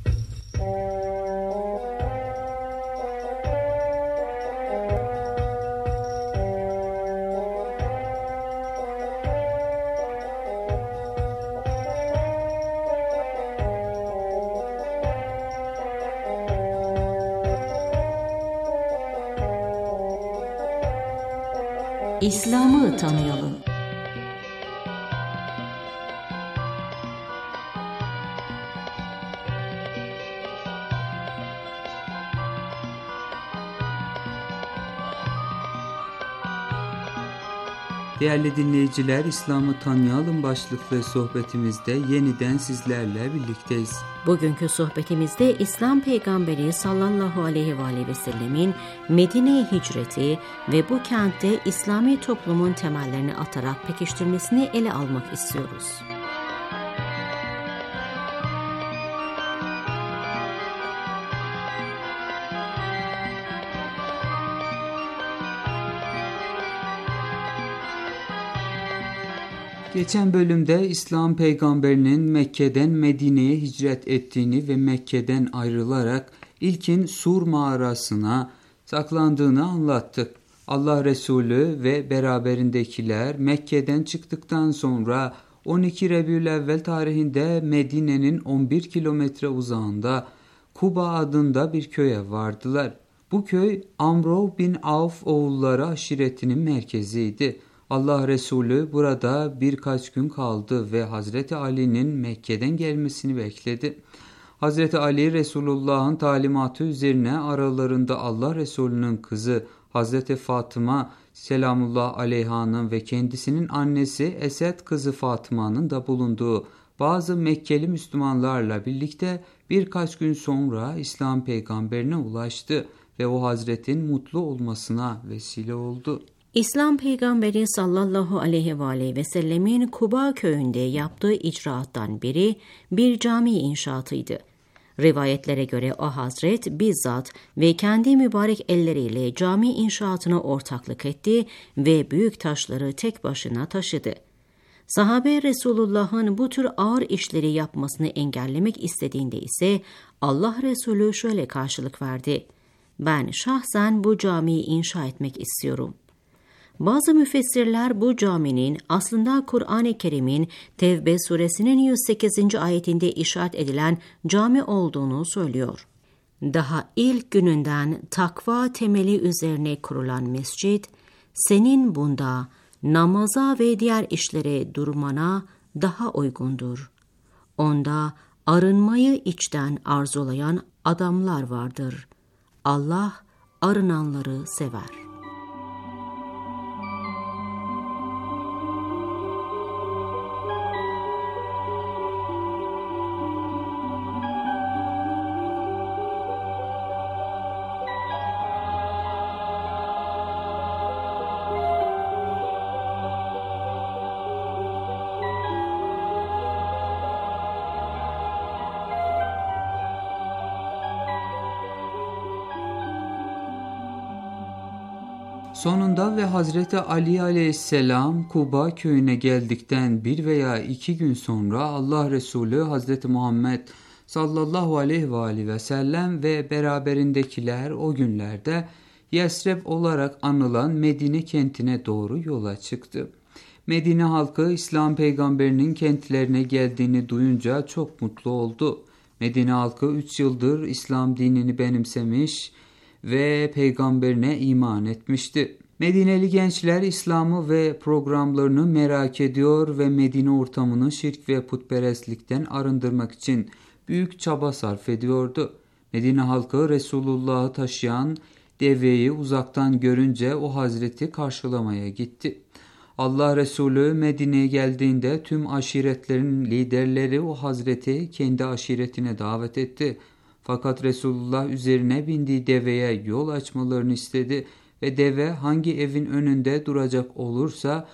İslam'ı tanıyalım. Değerli dinleyiciler, İslam'ı tanıyalım başlıklı sohbetimizde yeniden sizlerle birlikteyiz. Bugünkü sohbetimizde İslam Peygamberi sallallahu aleyhi ve aleyhi ve sellemin Medine'ye hicreti ve bu kentte İslami toplumun temellerini atarak pekiştirmesini ele almak istiyoruz. Geçen bölümde İslam peygamberinin Mekke'den Medine'ye hicret ettiğini ve Mekke'den ayrılarak ilkin Sur mağarasına saklandığını anlattık. Allah Resulü ve beraberindekiler Mekke'den çıktıktan sonra on iki Rebiülevvel tarihinde Medine'nin on bir kilometre uzağında Kuba adında bir köye vardılar. Bu köy Amr bin Avf oğulları aşiretinin merkeziydi. Allah Resulü burada birkaç gün kaldı ve Hazreti Ali'nin Mekke'den gelmesini bekledi. Hazreti Ali Resulullah'ın talimatı üzerine aralarında Allah Resulü'nün kızı Hazreti Fatıma selamullah aleyhanın ve kendisinin annesi Esed kızı Fatıma'nın da bulunduğu bazı Mekkeli Müslümanlarla birlikte birkaç gün sonra İslam peygamberine ulaştı ve o Hazretin mutlu olmasına vesile oldu. İslam Peygamberi sallallahu aleyhi ve aleyhi ve sellemin Kuba köyünde yaptığı icraattan biri bir cami inşaatıydı. Rivayetlere göre o hazret bizzat ve kendi mübarek elleriyle cami inşaatına ortaklık etti ve büyük taşları tek başına taşıdı. Sahabe Resulullah'ın bu tür ağır işleri yapmasını engellemek istediğinde ise Allah Resulü şöyle karşılık verdi: "Ben şahsen bu camiyi inşa etmek istiyorum." Bazı müfessirler bu caminin aslında Kur'an-ı Kerim'in Tevbe suresinin yüz sekizinci ayetinde işaret edilen cami olduğunu söylüyor. Daha ilk gününden takva temeli üzerine kurulan mescit, senin bunda namaza ve diğer işlere durmana daha uygundur. Onda arınmayı içten arzulayan adamlar vardır. Allah arınanları sever. Sonunda ve Hazreti Ali aleyhisselam Kuba köyüne geldikten bir veya iki gün sonra Allah Resulü Hazreti Muhammed sallallahu aleyhi ve aleyhi ve sellem ve beraberindekiler o günlerde Yesreb olarak anılan Medine kentine doğru yola çıktı. Medine halkı İslam peygamberinin kentlerine geldiğini duyunca çok mutlu oldu. Medine halkı üç yıldır İslam dinini benimsemiş ve peygamberine iman etmişti. Medineli gençler İslam'ı ve programlarını merak ediyor ve Medine ortamını şirk ve putperestlikten arındırmak için büyük çaba sarf ediyordu. Medine halkı Resulullah'ı taşıyan deveyi uzaktan görünce o hazreti karşılamaya gitti. Allah Resulü Medine'ye geldiğinde tüm aşiretlerin liderleri o hazreti kendi aşiretine davet etti. Fakat Resulullah üzerine bindiği deveye yol açmalarını istedi ve deve hangi evin önünde duracak olursa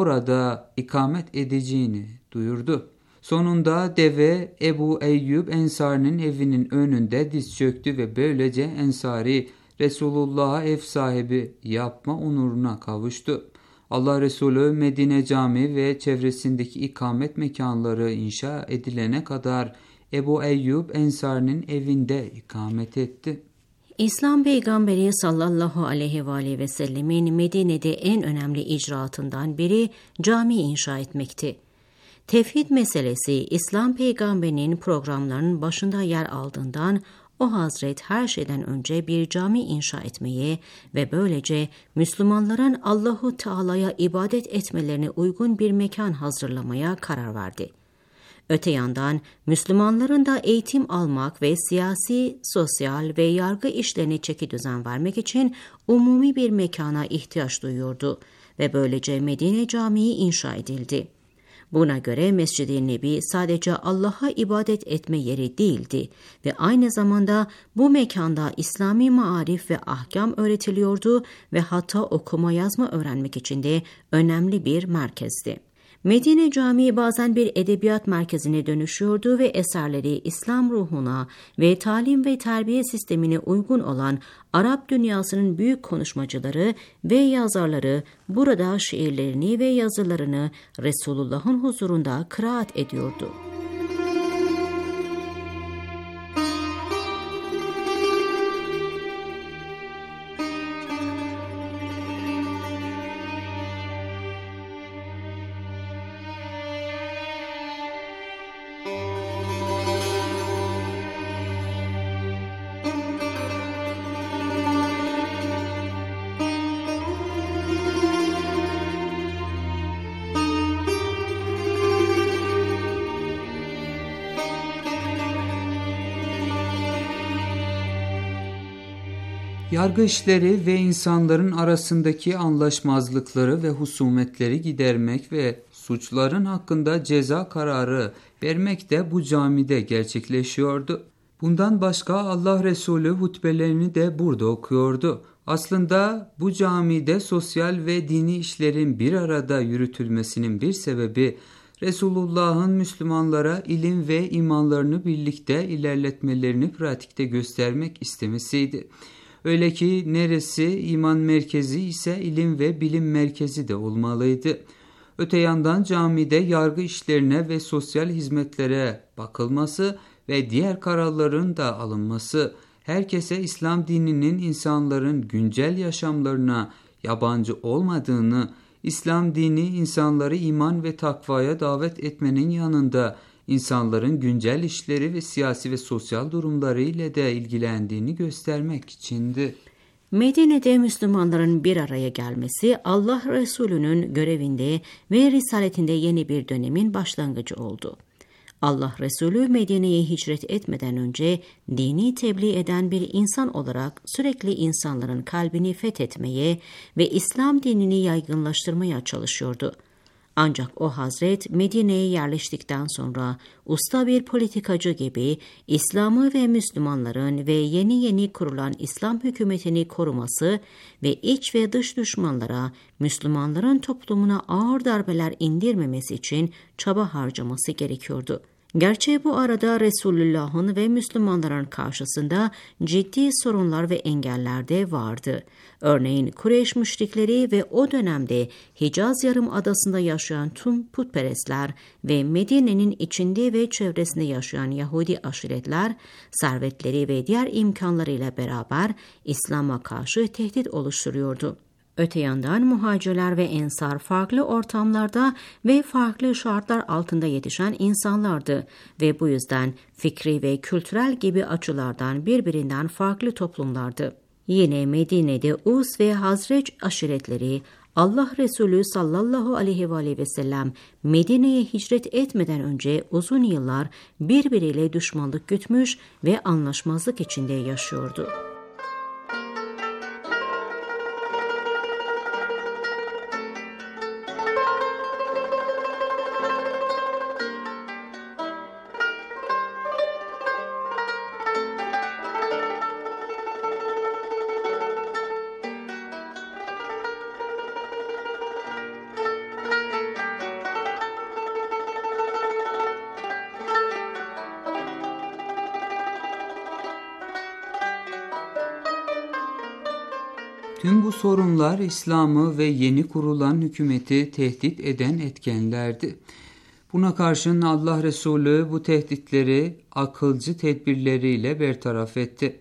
orada ikamet edeceğini duyurdu. Sonunda deve Ebu Eyyub Ensari'nin evinin önünde diz çöktü ve böylece Ensari Resulullah'a ev sahibi yapma onuruna kavuştu. Allah Resulü Medine Camii ve çevresindeki ikamet mekanları inşa edilene kadar Ebu Eyyub Ensari'nin evinde ikamet etti. İslam Peygamberi sallallahu aleyhi ve aleyhi ve sellemin Medine'de en önemli icraatından biri cami inşa etmekti. Tevhid meselesi İslam Peygamberinin programlarının başında yer aldığından o hazret her şeyden önce bir cami inşa etmeye ve böylece Müslümanların Allahu Teala'ya ibadet etmelerine uygun bir mekan hazırlamaya karar verdi. Öte yandan Müslümanların da eğitim almak ve siyasi, sosyal ve yargı işlerine çekidüzen vermek için umumi bir mekana ihtiyaç duyuyordu ve böylece Medine Camii inşa edildi. Buna göre Mescid-i Nebi sadece Allah'a ibadet etme yeri değildi ve aynı zamanda bu mekanda İslami maarif ve ahkam öğretiliyordu ve hatta okuma yazma öğrenmek için de önemli bir merkezdi. Medine Camii bazen bir edebiyat merkezine dönüşüyordu ve eserleri İslam ruhuna ve talim ve terbiye sistemine uygun olan Arap dünyasının büyük konuşmacıları ve yazarları burada şiirlerini ve yazılarını Resulullah'ın huzurunda kıraat ediyordu. Yargı işleri ve insanların arasındaki anlaşmazlıkları ve husumetleri gidermek ve suçların hakkında ceza kararı vermek de bu camide gerçekleşiyordu. Bundan başka Allah Resulü hutbelerini de burada okuyordu. Aslında bu camide sosyal ve dini işlerin bir arada yürütülmesinin bir sebebi Resulullah'ın Müslümanlara ilim ve imanlarını birlikte ilerletmelerini pratikte göstermek istemesiydi. Öyle ki neresi iman merkezi ise ilim ve bilim merkezi de olmalıydı. Öte yandan camide yargı işlerine ve sosyal hizmetlere bakılması ve diğer kararların da alınması, herkese İslam dininin insanların güncel yaşamlarına yabancı olmadığını, İslam dini insanları iman ve takvaya davet etmenin yanında insanların güncel işleri ve siyasi ve sosyal durumları ile de ilgilendiğini göstermek içindi. Medine'de Müslümanların bir araya gelmesi Allah Resulü'nün görevinde ve risaletinde yeni bir dönemin başlangıcı oldu. Allah Resulü Medine'ye hicret etmeden önce dini tebliğ eden bir insan olarak sürekli insanların kalbini fethetmeye ve İslam dinini yaygınlaştırmaya çalışıyordu. Ancak o hazret Medine'ye yerleştikten sonra usta bir politikacı gibi İslam'ı ve Müslümanların ve yeni yeni kurulan İslam hükümetini koruması ve iç ve dış düşmanlara Müslümanların toplumuna ağır darbeler indirmemesi için çaba harcaması gerekiyordu. Gerçi bu arada Resulullah'ın ve Müslümanların karşısında ciddi sorunlar ve engeller de vardı. Örneğin Kureyş müşrikleri ve o dönemde Hicaz Yarımadası'nda yaşayan tüm putperestler ve Medine'nin içinde ve çevresinde yaşayan Yahudi aşiretler, servetleri ve diğer imkanlarıyla beraber İslam'a karşı tehdit oluşturuyordu. Öte yandan muhacirler ve ensar farklı ortamlarda ve farklı şartlar altında yetişen insanlardı ve bu yüzden fikri ve kültürel gibi açılardan birbirinden farklı toplumlardı. Yine Medine'de Us ve Hazreç aşiretleri Allah Resulü sallallahu aleyhi ve aleyhi ve sellem Medine'ye hicret etmeden önce uzun yıllar birbiriyle düşmanlık gütmüş ve anlaşmazlık içinde yaşıyordu. Tüm bu sorunlar İslam'ı ve yeni kurulan hükümeti tehdit eden etkenlerdi. Buna karşın Allah Resulü bu tehditleri akılcı tedbirleriyle bertaraf etti.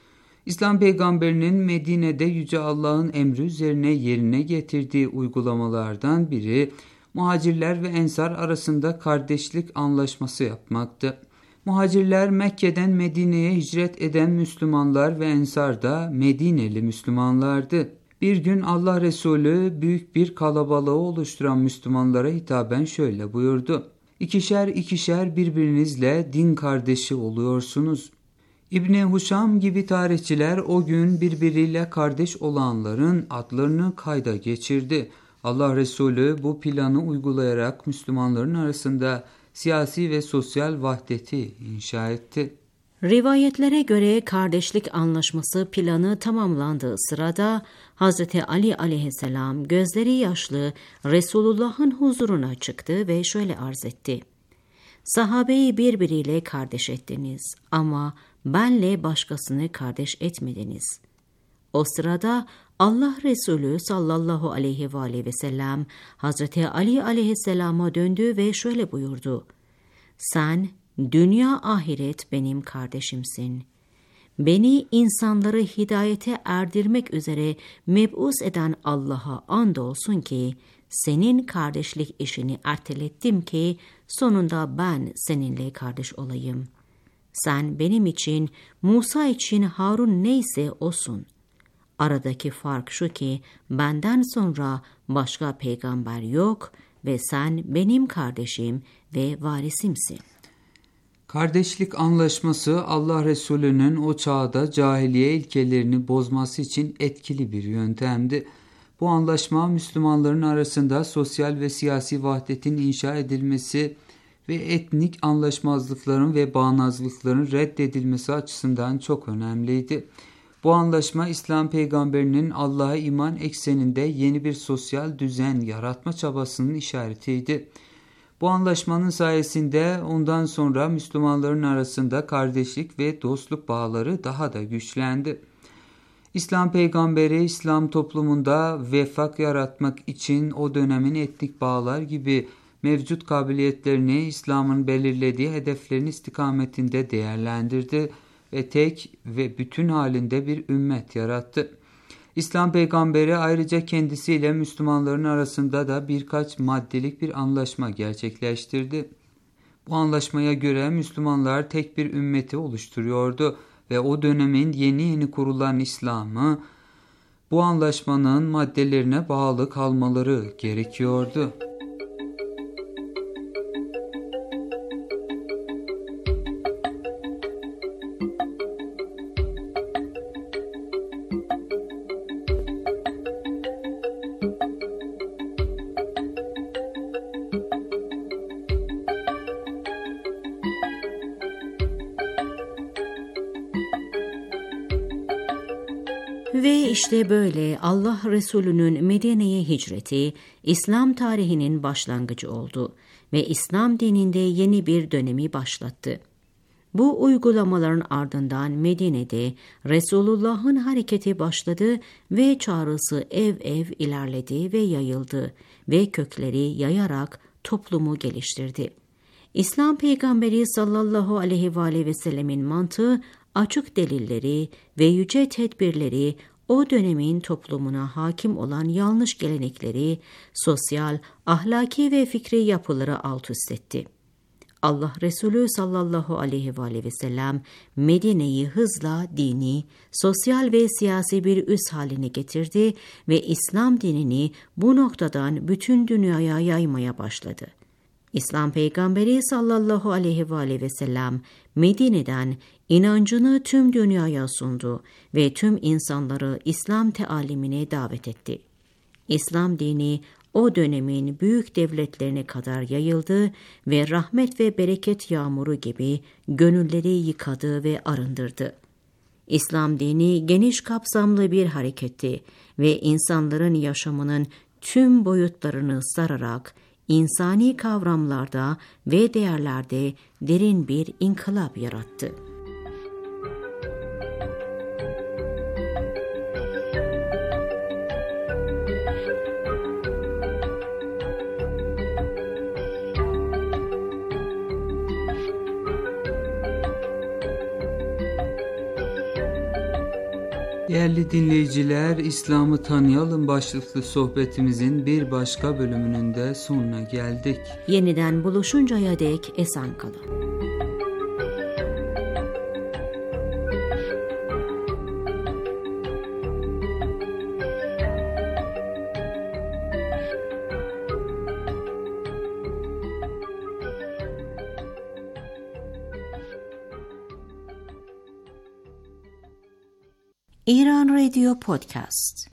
İslam peygamberinin Medine'de Yüce Allah'ın emri üzerine yerine getirdiği uygulamalardan biri muhacirler ve ensar arasında kardeşlik anlaşması yapmaktı. Muhacirler Mekke'den Medine'ye hicret eden Müslümanlar ve ensar da Medineli Müslümanlardı. Bir gün Allah Resulü büyük bir kalabalığı oluşturan Müslümanlara hitaben şöyle buyurdu: İkişer ikişer birbirinizle din kardeşi oluyorsunuz. İbni Huşam gibi tarihçiler o gün birbiriyle kardeş olanların adlarını kayda geçirdi. Allah Resulü bu planı uygulayarak Müslümanların arasında siyasi ve sosyal vahdeti inşa etti. Rivayetlere göre kardeşlik anlaşması planı tamamlandığı sırada Hazreti Ali aleyhisselam gözleri yaşlı Resulullah'ın huzuruna çıktı ve şöyle arz etti: Sahabeyi birbiriyle kardeş ettiniz ama benle başkasını kardeş etmediniz. O sırada Allah Resulü sallallahu aleyhi ve aleyhi ve sellem Hazreti Ali aleyhisselama döndü ve şöyle buyurdu: Sen dünya ahiret benim kardeşimsin. Beni insanları hidayete erdirmek üzere meb'us eden Allah'a andolsun ki senin kardeşlik işini ertelettim ki sonunda ben seninle kardeş olayım. Sen benim için, Musa için Harun neyse osun. Aradaki fark şu ki benden sonra başka peygamber yok ve sen benim kardeşim ve varisimsin. Kardeşlik anlaşması Allah Resulü'nün o çağda cahiliye ilkelerini bozması için etkili bir yöntemdi. Bu anlaşma Müslümanların arasında sosyal ve siyasi vahdetin inşa edilmesi ve etnik anlaşmazlıkların ve bağnazlıkların reddedilmesi açısından çok önemliydi. Bu anlaşma İslam peygamberinin Allah'a iman ekseninde yeni bir sosyal düzen yaratma çabasının işaretiydi. Bu anlaşmanın sayesinde ondan sonra Müslümanların arasında kardeşlik ve dostluk bağları daha da güçlendi. İslam peygamberi İslam toplumunda vefak yaratmak için o dönemin etnik bağlar gibi mevcut kabiliyetlerini İslam'ın belirlediği hedeflerin istikametinde değerlendirdi ve tek ve bütün halinde bir ümmet yarattı. İslam peygamberi ayrıca kendisiyle Müslümanların arasında da birkaç maddelik bir anlaşma gerçekleştirdi. Bu anlaşmaya göre Müslümanlar tek bir ümmeti oluşturuyordu ve o dönemin yeni yeni kurulan İslam'ı bu anlaşmanın maddelerine bağlı kalmaları gerekiyordu. Ve işte böyle Allah Resulü'nün Medine'ye hicreti İslam tarihinin başlangıcı oldu ve İslam dininde yeni bir dönemi başlattı. Bu uygulamaların ardından Medine'de Resulullah'ın hareketi başladı ve çağrısı ev ev ilerledi ve yayıldı ve kökleri yayarak toplumu geliştirdi. İslam peygamberi sallallahu aleyhi ve aleyhi ve sellemin mantığı, açık delilleri ve yüce tedbirleri o dönemin toplumuna hakim olan yanlış gelenekleri, sosyal, ahlaki ve fikri yapıları alt üst etti. Allah Resulü sallallahu aleyhi ve aleyhi ve sellem Medine'yi hızla dini, sosyal ve siyasi bir üs haline getirdi ve İslam dinini bu noktadan bütün dünyaya yaymaya başladı. İslam peygamberi sallallahu aleyhi ve aleyhi ve sellem Medine'den inancını tüm dünyaya sundu ve tüm insanları İslam tealimine davet etti. İslam dini o dönemin büyük devletlerine kadar yayıldı ve rahmet ve bereket yağmuru gibi gönülleri yıkadı ve arındırdı. İslam dini geniş kapsamlı bir hareketti ve insanların yaşamının tüm boyutlarını sararak insani kavramlarda ve değerlerde derin bir inkılap yarattı. Değerli dinleyiciler, İslam'ı tanıyalım başlıklı sohbetimizin bir başka bölümünün de sonuna geldik. Yeniden buluşuncaya dek esen kalın. İran Radio Podcast.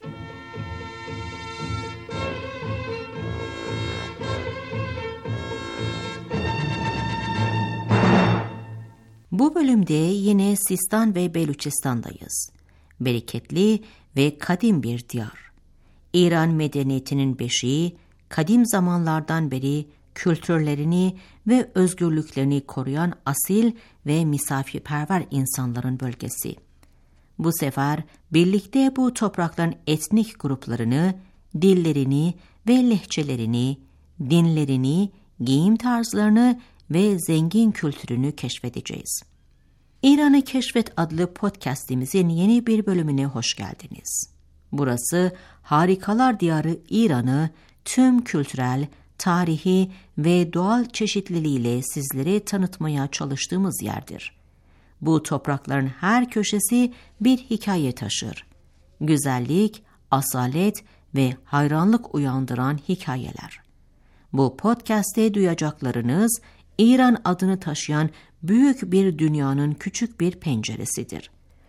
Bu bölümde yine Sistan ve Beluçistan'dayız. Bereketli ve kadim bir diyar. İran medeniyetinin beşiği, kadim zamanlardan beri kültürlerini ve özgürlüklerini koruyan asil ve misafirperver insanların bölgesi. Bu sefer birlikte bu toprakların etnik gruplarını, dillerini ve lehçelerini, dinlerini, giyim tarzlarını ve zengin kültürünü keşfedeceğiz. İran'ı Keşfet adlı podcastimizin yeni bir bölümüne hoş geldiniz. Burası harikalar diyarı İran'ı tüm kültürel, tarihi ve doğal çeşitliliğiyle sizlere tanıtmaya çalıştığımız yerdir. Bu toprakların her köşesi bir hikaye taşır. Güzellik, asalet ve hayranlık uyandıran hikayeler. Bu podcast'te duyacaklarınız İran adını taşıyan büyük bir dünyanın küçük bir penceresidir.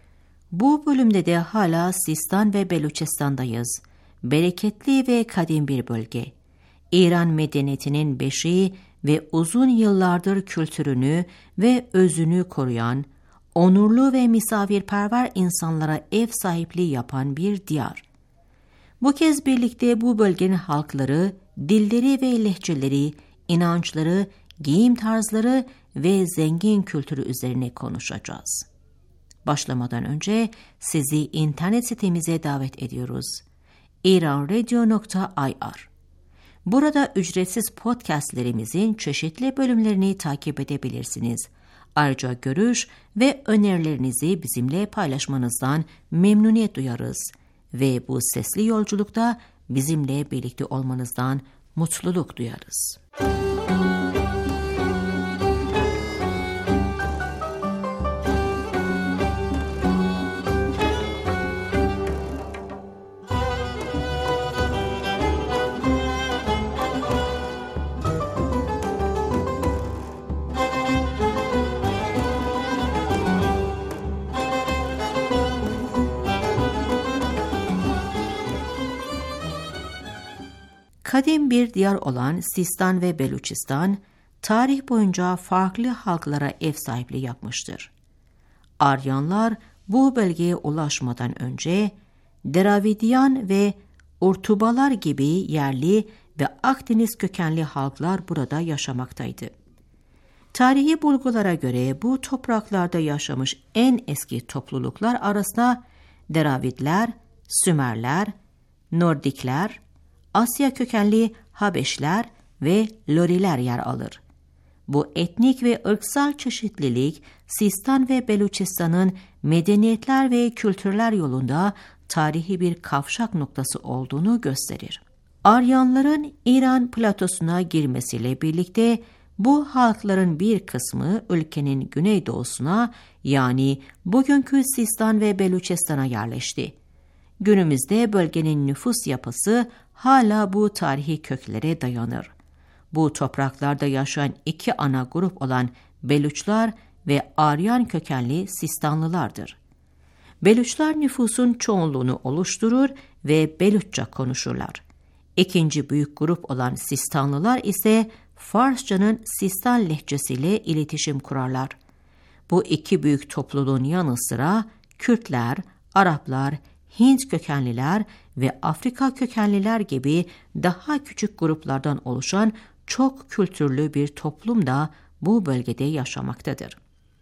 Bu bölümde de hala Sistan ve Beluçistan'dayız. Bereketli ve kadim bir bölge. İran medeniyetinin beşiği ve uzun yıllardır kültürünü ve özünü koruyan, onurlu ve misafirperver insanlara ev sahipliği yapan bir diyar. Bu kez birlikte bu bölgenin halkları, dilleri ve lehçeleri, inançları, giyim tarzları ve zengin kültürü üzerine konuşacağız. Başlamadan önce sizi internet sitemize davet ediyoruz. iran radio nokta i r. Burada ücretsiz podcastlerimizin çeşitli bölümlerini takip edebilirsiniz. Ayrıca görüş ve önerilerinizi bizimle paylaşmanızdan memnuniyet duyarız ve bu sesli yolculukta bizimle birlikte olmanızdan mutluluk duyarız. Kadim bir diyar olan Sistan ve Beluçistan, tarih boyunca farklı halklara ev sahipliği yapmıştır. Aryanlar bu bölgeye ulaşmadan önce Dravidiyan ve Urtubalar gibi yerli ve Akdeniz kökenli halklar burada yaşamaktaydı. Tarihi bulgulara göre bu topraklarda yaşamış en eski topluluklar arasında Dravidler, Sümerler, Nordikler, Asya kökenli Habeşler ve Loriler yer alır. Bu etnik ve ırksal çeşitlilik Sistan ve Beluçistan'ın medeniyetler ve kültürler yolunda tarihi bir kavşak noktası olduğunu gösterir. Aryanların İran platosuna girmesiyle birlikte Bu halkların bir kısmı ülkenin güneydoğusuna, yani bugünkü Sistan ve Beluçistan'a yerleşti. Günümüzde bölgenin nüfus yapısı hala bu tarihi köklere dayanır. Bu topraklarda yaşayan iki ana grup olan Beluçlar ve Aryan kökenli Sistanlılardır. Beluçlar nüfusun çoğunluğunu oluşturur ve Beluçça konuşurlar. İkinci büyük grup olan Sistanlılar ise Farsçanın Sistan lehçesiyle iletişim kurarlar. Bu iki büyük topluluğun yanı sıra Kürtler, Araplar, Hint kökenliler ve Afrika kökenliler gibi daha küçük gruplardan oluşan çok kültürlü bir toplum da bu bölgede yaşamaktadır.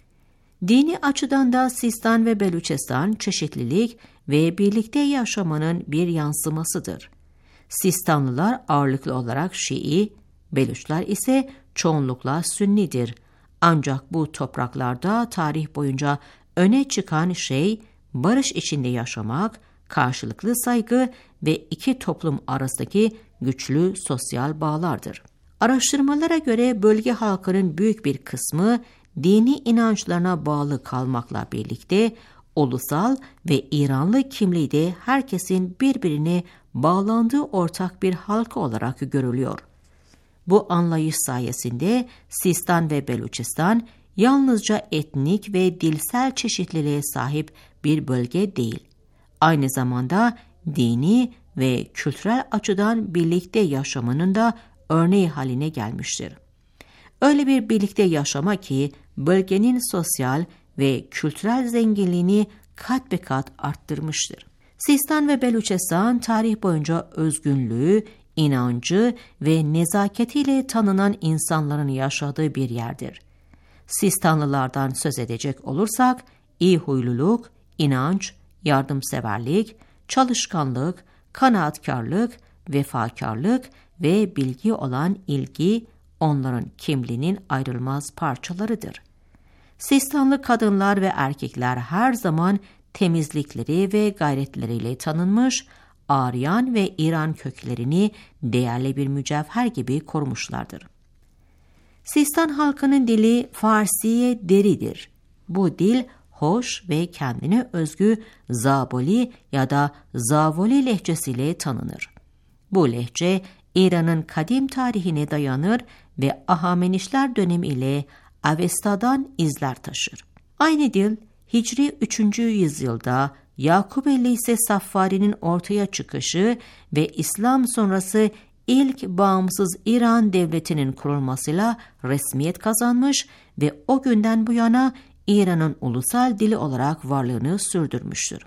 Dini açıdan da Sistan ve Beluçistan çeşitlilik ve birlikte yaşamanın bir yansımasıdır. Sistanlılar ağırlıklı olarak Şii, Beluçlar ise çoğunlukla Sünnidir. Ancak bu topraklarda tarih boyunca öne çıkan şey barış içinde yaşamak, karşılıklı saygı ve iki toplum arasındaki güçlü sosyal bağlardır. Araştırmalara göre bölge halkının büyük bir kısmı dini inançlarına bağlı kalmakla birlikte ulusal ve İranlı kimliği de herkesin birbirine bağlandığı ortak bir halka olarak görülüyor. Bu anlayış sayesinde Sistan ve Beluçistan yalnızca etnik ve dilsel çeşitliliğe sahip bir bölge değil. Aynı zamanda dini ve kültürel açıdan birlikte yaşamanın da örneği haline gelmiştir. Öyle bir birlikte yaşama ki bölgenin sosyal ve kültürel zenginliğini kat be kat arttırmıştır. Sistan ve Beluçistan tarih boyunca özgünlüğü, inancı ve nezaketiyle tanınan insanların yaşadığı bir yerdir. Sistanlılardan söz edecek olursak, iyi huyluluk, inanç, yardımseverlik, çalışkanlık, kanaatkarlık, vefakarlık ve bilgi olan ilgi onların kimliğinin ayrılmaz parçalarıdır. Sistanlı kadınlar ve erkekler her zaman temizlikleri ve gayretleriyle tanınmış, Aryan ve İran köklerini değerli bir mücevher gibi korumuşlardır. Sistan halkının dili Farsiye deridir. Bu dil hoş ve kendine özgü Zaboli ya da Zavoli lehçesiyle tanınır. Bu lehçe İran'ın kadim tarihine dayanır ve Ahamenişler dönemi ile Avesta'dan izler taşır. Aynı dil Hicri üçüncü yüzyılda Yakubeli ise Saffari'nin ortaya çıkışı ve İslam sonrası ilk bağımsız İran devletinin kurulmasıyla resmiyet kazanmış ve o günden bu yana İran'ın ulusal dili olarak varlığını sürdürmüştür.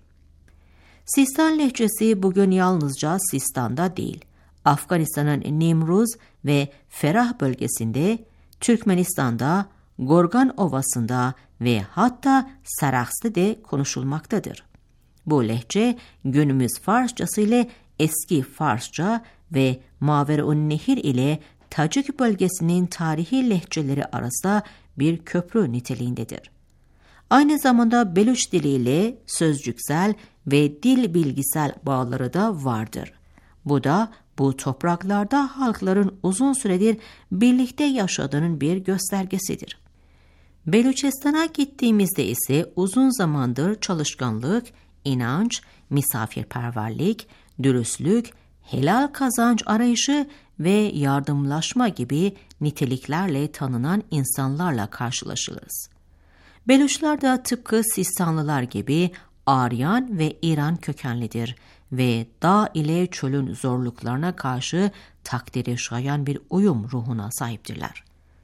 Sistan lehçesi bugün yalnızca Sistan'da değil, Afganistan'ın Nimruz ve Ferah bölgesinde, Türkmenistan'da, Gorgan Ovası'nda ve hatta Saraks'ta de konuşulmaktadır. Bu lehçe günümüz Farsçası ile eski Farsça ve Maver-ün Nehir ile Tacik bölgesinin tarihi lehçeleri arasında bir köprü niteliğindedir. Aynı zamanda Beluç diliyle sözcüksel ve dil bilgisel bağları da vardır. Bu da bu topraklarda halkların uzun süredir birlikte yaşadığının bir göstergesidir. Beluçistan'a gittiğimizde ise uzun zamandır çalışkanlık, inanç, misafirperverlik, dürüstlük, helal kazanç arayışı ve yardımlaşma gibi niteliklerle tanınan insanlarla karşılaşırız. Beluçlar da tıpkı Sistanlılar gibi Aryan ve İran kökenlidir ve dağ ile çölün zorluklarına karşı takdiri şayan bir uyum ruhuna sahiptirler.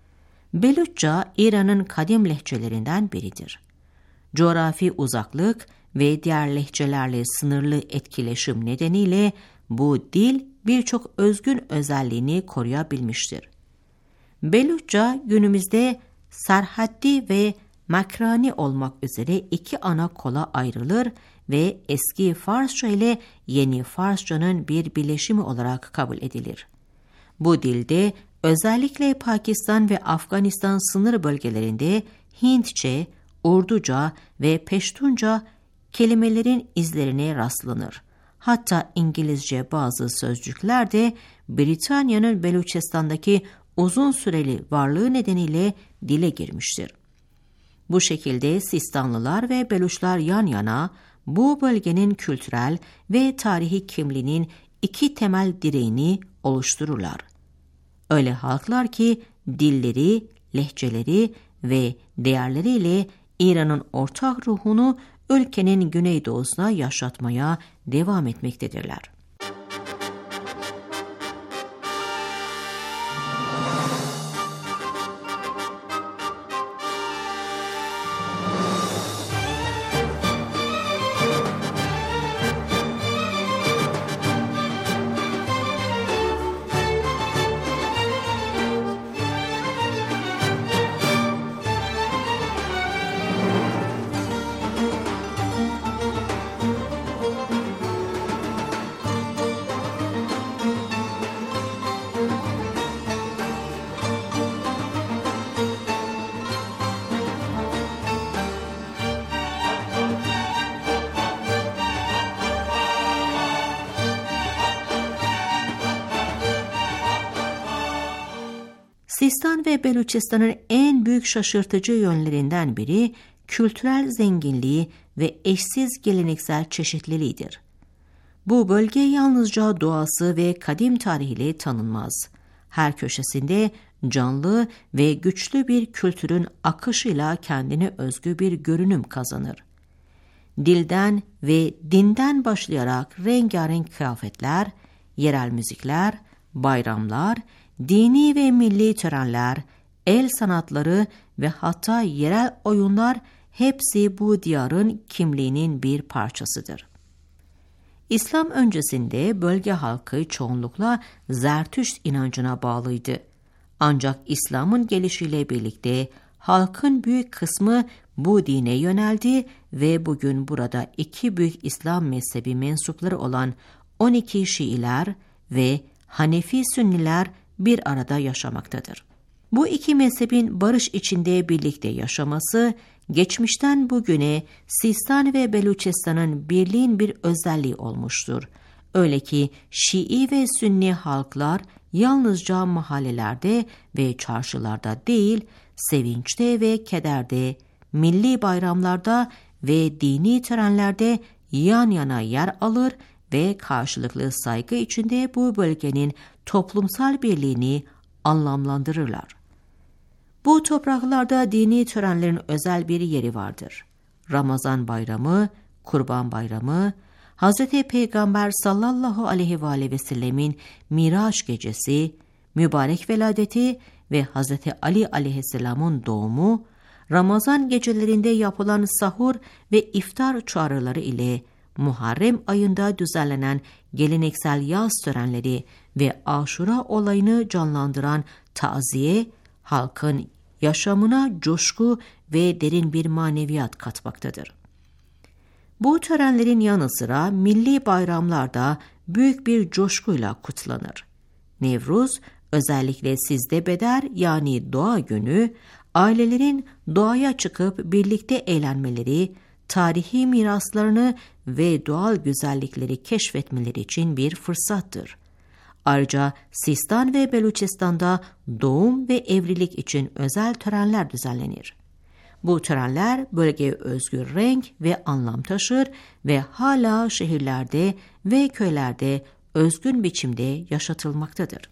Beluçça İran'ın kadim lehçelerinden biridir. Coğrafi uzaklık ve diğer lehçelerle sınırlı etkileşim nedeniyle bu dil birçok özgün özelliğini koruyabilmiştir. Beluçça günümüzde Serhaddi ve Makrani olmak üzere iki ana kola ayrılır ve eski Farsça ile yeni Farsçanın bir bileşimi olarak kabul edilir. Bu dilde özellikle Pakistan ve Afganistan sınır bölgelerinde Hintçe, Urduca ve Peştunca kelimelerin izlerine rastlanır. Hatta İngilizce bazı sözcükler de Britanya'nın Beluçistan'daki uzun süreli varlığı nedeniyle dile girmiştir. Bu şekilde Sistanlılar ve Beluşlar yan yana bu bölgenin kültürel ve tarihi kimliğinin iki temel direğini oluştururlar. Öyle halklar ki dilleri, lehçeleri ve değerleriyle İran'ın ortak ruhunu ülkenin güneydoğusuna yaşatmaya devam etmektedirler. Sistan ve Beluçistan'ın en büyük şaşırtıcı yönlerinden biri kültürel zenginliği ve eşsiz geleneksel çeşitliliğidir. Bu bölge yalnızca doğası ve kadim tarihiyle tanınmaz. Her köşesinde canlı ve güçlü bir kültürün akışıyla kendine özgü bir görünüm kazanır. Dilden ve dinden başlayarak rengarenk kıyafetler, yerel müzikler, bayramlar, dini ve milli törenler, el sanatları ve hatta yerel oyunlar hepsi bu diyarın kimliğinin bir parçasıdır. İslam öncesinde bölge halkı çoğunlukla Zertüşt inancına bağlıydı. Ancak İslam'ın gelişiyle birlikte halkın büyük kısmı bu dine yöneldi ve bugün burada iki büyük İslam mezhebi mensupları olan on iki Şiiler ve Hanefi Sünniler bir arada yaşamaktadır. Bu iki mezhebin barış içinde birlikte yaşaması, geçmişten bugüne Sistan ve Beluçistan'ın birliğin bir özelliği olmuştur. Öyle ki Şii ve Sünni halklar yalnızca mahallelerde ve çarşılarda değil, sevinçte ve kederde, milli bayramlarda ve dini törenlerde yan yana yer alır ve karşılıklı saygı içinde bu bölgenin toplumsal birliğini anlamlandırırlar. Bu topraklarda dini törenlerin özel bir yeri vardır. Ramazan bayramı, Kurban bayramı, Hz. Peygamber sallallahu aleyhi ve aleyhi ve sellemin Miraç gecesi, mübarek veladeti ve Hz. Ali aleyhisselamın doğumu, Ramazan gecelerinde yapılan sahur ve iftar çağrıları ile Muharrem ayında düzenlenen geleneksel yaz törenleri ve Aşura olayını canlandıran taziye, halkın yaşamına coşku ve derin bir maneviyat katmaktadır. Bu törenlerin yanı sıra milli bayramlarda büyük bir coşkuyla kutlanır. Nevruz, özellikle Sizde Beder yani Doğa Günü, ailelerin doğaya çıkıp birlikte eğlenmeleri, tarihi miraslarını ve doğal güzellikleri keşfetmeleri için bir fırsattır. Ayrıca Sistan ve Beluçistan'da doğum ve evlilik için özel törenler düzenlenir. Bu törenler bölgeye özgü renk ve anlam taşır ve hala şehirlerde ve köylerde özgün biçimde yaşatılmaktadır.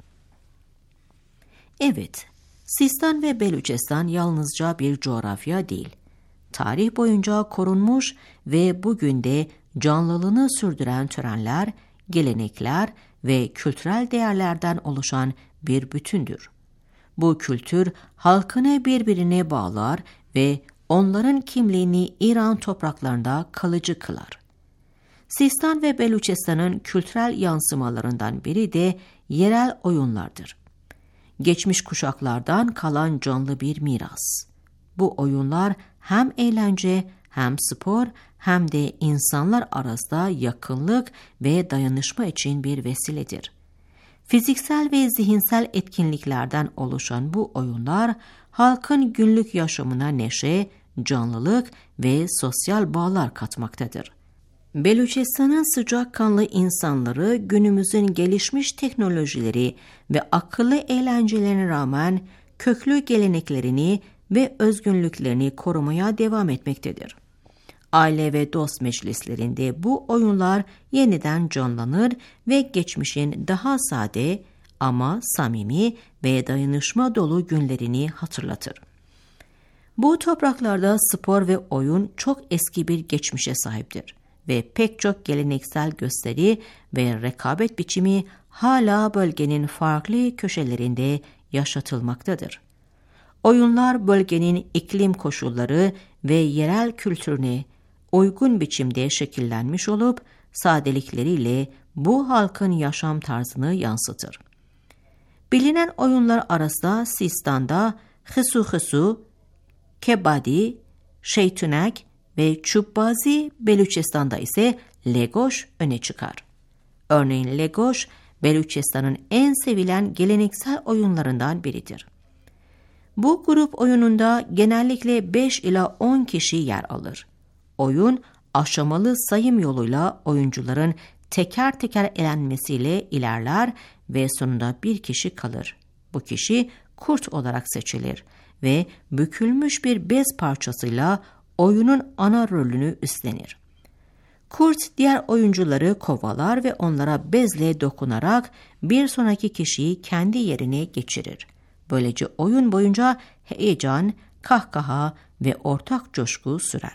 Evet, Sistan ve Beluçistan yalnızca bir coğrafya değil, tarih boyunca korunmuş ve bugün de canlılığını sürdüren törenler, gelenekler ve kültürel değerlerden oluşan bir bütündür. Bu kültür halkını birbirine bağlar ve onların kimliğini İran topraklarında kalıcı kılar. Sistan ve Beluçistan'ın kültürel yansımalarından biri de yerel oyunlardır. Geçmiş kuşaklardan kalan canlı bir miras. Bu oyunlar hem eğlence, hem spor, hem de insanlar arasında yakınlık ve dayanışma için bir vesiledir. Fiziksel ve zihinsel etkinliklerden oluşan bu oyunlar, halkın günlük yaşamına neşe, canlılık ve sosyal bağlar katmaktadır. Beluçistan'ın sıcakkanlı insanları günümüzün gelişmiş teknolojileri ve akıllı eğlencelerine rağmen köklü geleneklerini ve özgünlüklerini korumaya devam etmektedir. Aile ve dost meclislerinde bu oyunlar yeniden canlanır ve geçmişin daha sade ama samimi ve dayanışma dolu günlerini hatırlatır. Bu topraklarda spor ve oyun çok eski bir geçmişe sahiptir ve pek çok geleneksel gösteri ve rekabet biçimi hala bölgenin farklı köşelerinde yaşatılmaktadır. Oyunlar bölgenin iklim koşulları ve yerel kültürüne uygun biçimde şekillenmiş olup sadelikleriyle bu halkın yaşam tarzını yansıtır. Bilinen oyunlar arasında Sistan'da hısu hısu, kebadi, şeytünek ve çubbazi, Beluçistan'da ise legoş öne çıkar. Örneğin legoş, Beluçistan'ın en sevilen geleneksel oyunlarından biridir. Bu grup oyununda genellikle beş ila on kişi yer alır. Oyun, aşamalı sayım yoluyla oyuncuların teker teker elenmesiyle ilerler ve sonunda bir kişi kalır. Bu kişi kurt olarak seçilir ve bükülmüş bir bez parçasıyla oyunun ana rolünü üstlenir. Kurt diğer oyuncuları kovalar ve onlara bezle dokunarak bir sonraki kişiyi kendi yerine geçirir. Böylece oyun boyunca heyecan, kahkaha ve ortak coşku sürer.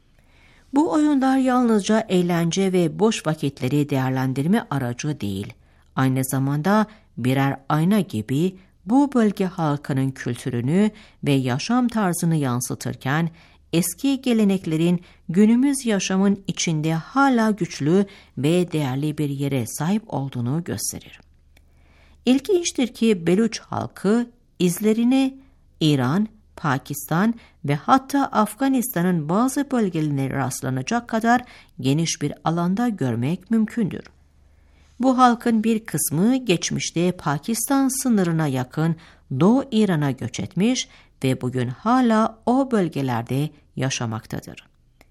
Bu oyunlar yalnızca eğlence ve boş vakitleri değerlendirme aracı değil, aynı zamanda birer ayna gibi bu bölge halkının kültürünü ve yaşam tarzını yansıtırken, eski geleneklerin günümüz yaşamın içinde hala güçlü ve değerli bir yere sahip olduğunu gösterir. İlginçtir ki Beluç halkı izlerini İran, Pakistan ve hatta Afganistan'ın bazı bölgelerine rastlanacak kadar geniş bir alanda görmek mümkündür. Bu halkın bir kısmı geçmişte Pakistan sınırına yakın Doğu İran'a göç etmiş ve bugün hala o bölgelerde yaşamaktadır.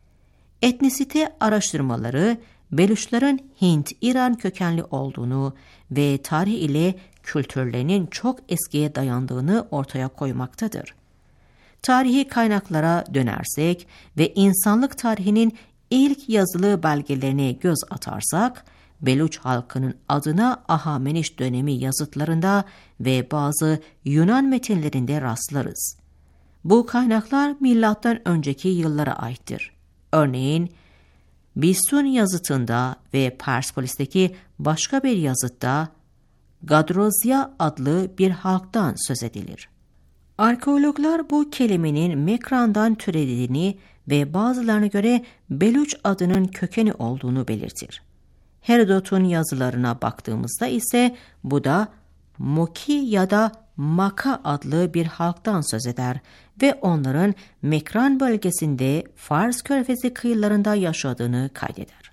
Etnisite araştırmaları Beluşların Hint-İran kökenli olduğunu ve tarih ile kültürlerinin çok eskiye dayandığını ortaya koymaktadır. Tarihi kaynaklara dönersek ve insanlık tarihinin ilk yazılı belgelerine göz atarsak, Beluç halkının adına Ahameniş dönemi yazıtlarında ve bazı Yunan metinlerinde rastlarız. Bu kaynaklar milattan önceki yıllara aittir. Örneğin Bisun yazıtında ve Perspolis'teki başka bir yazıtta Gadrozya adlı bir halktan söz edilir. Arkeologlar bu kelimenin Mekran'dan türediğini ve bazılarına göre Beluç adının kökeni olduğunu belirtir. Herodot'un yazılarına baktığımızda ise bu da Moki ya da Maka adlı bir halktan söz eder ve onların Mekran bölgesinde Fars Körfezi kıyılarında yaşadığını kaydeder.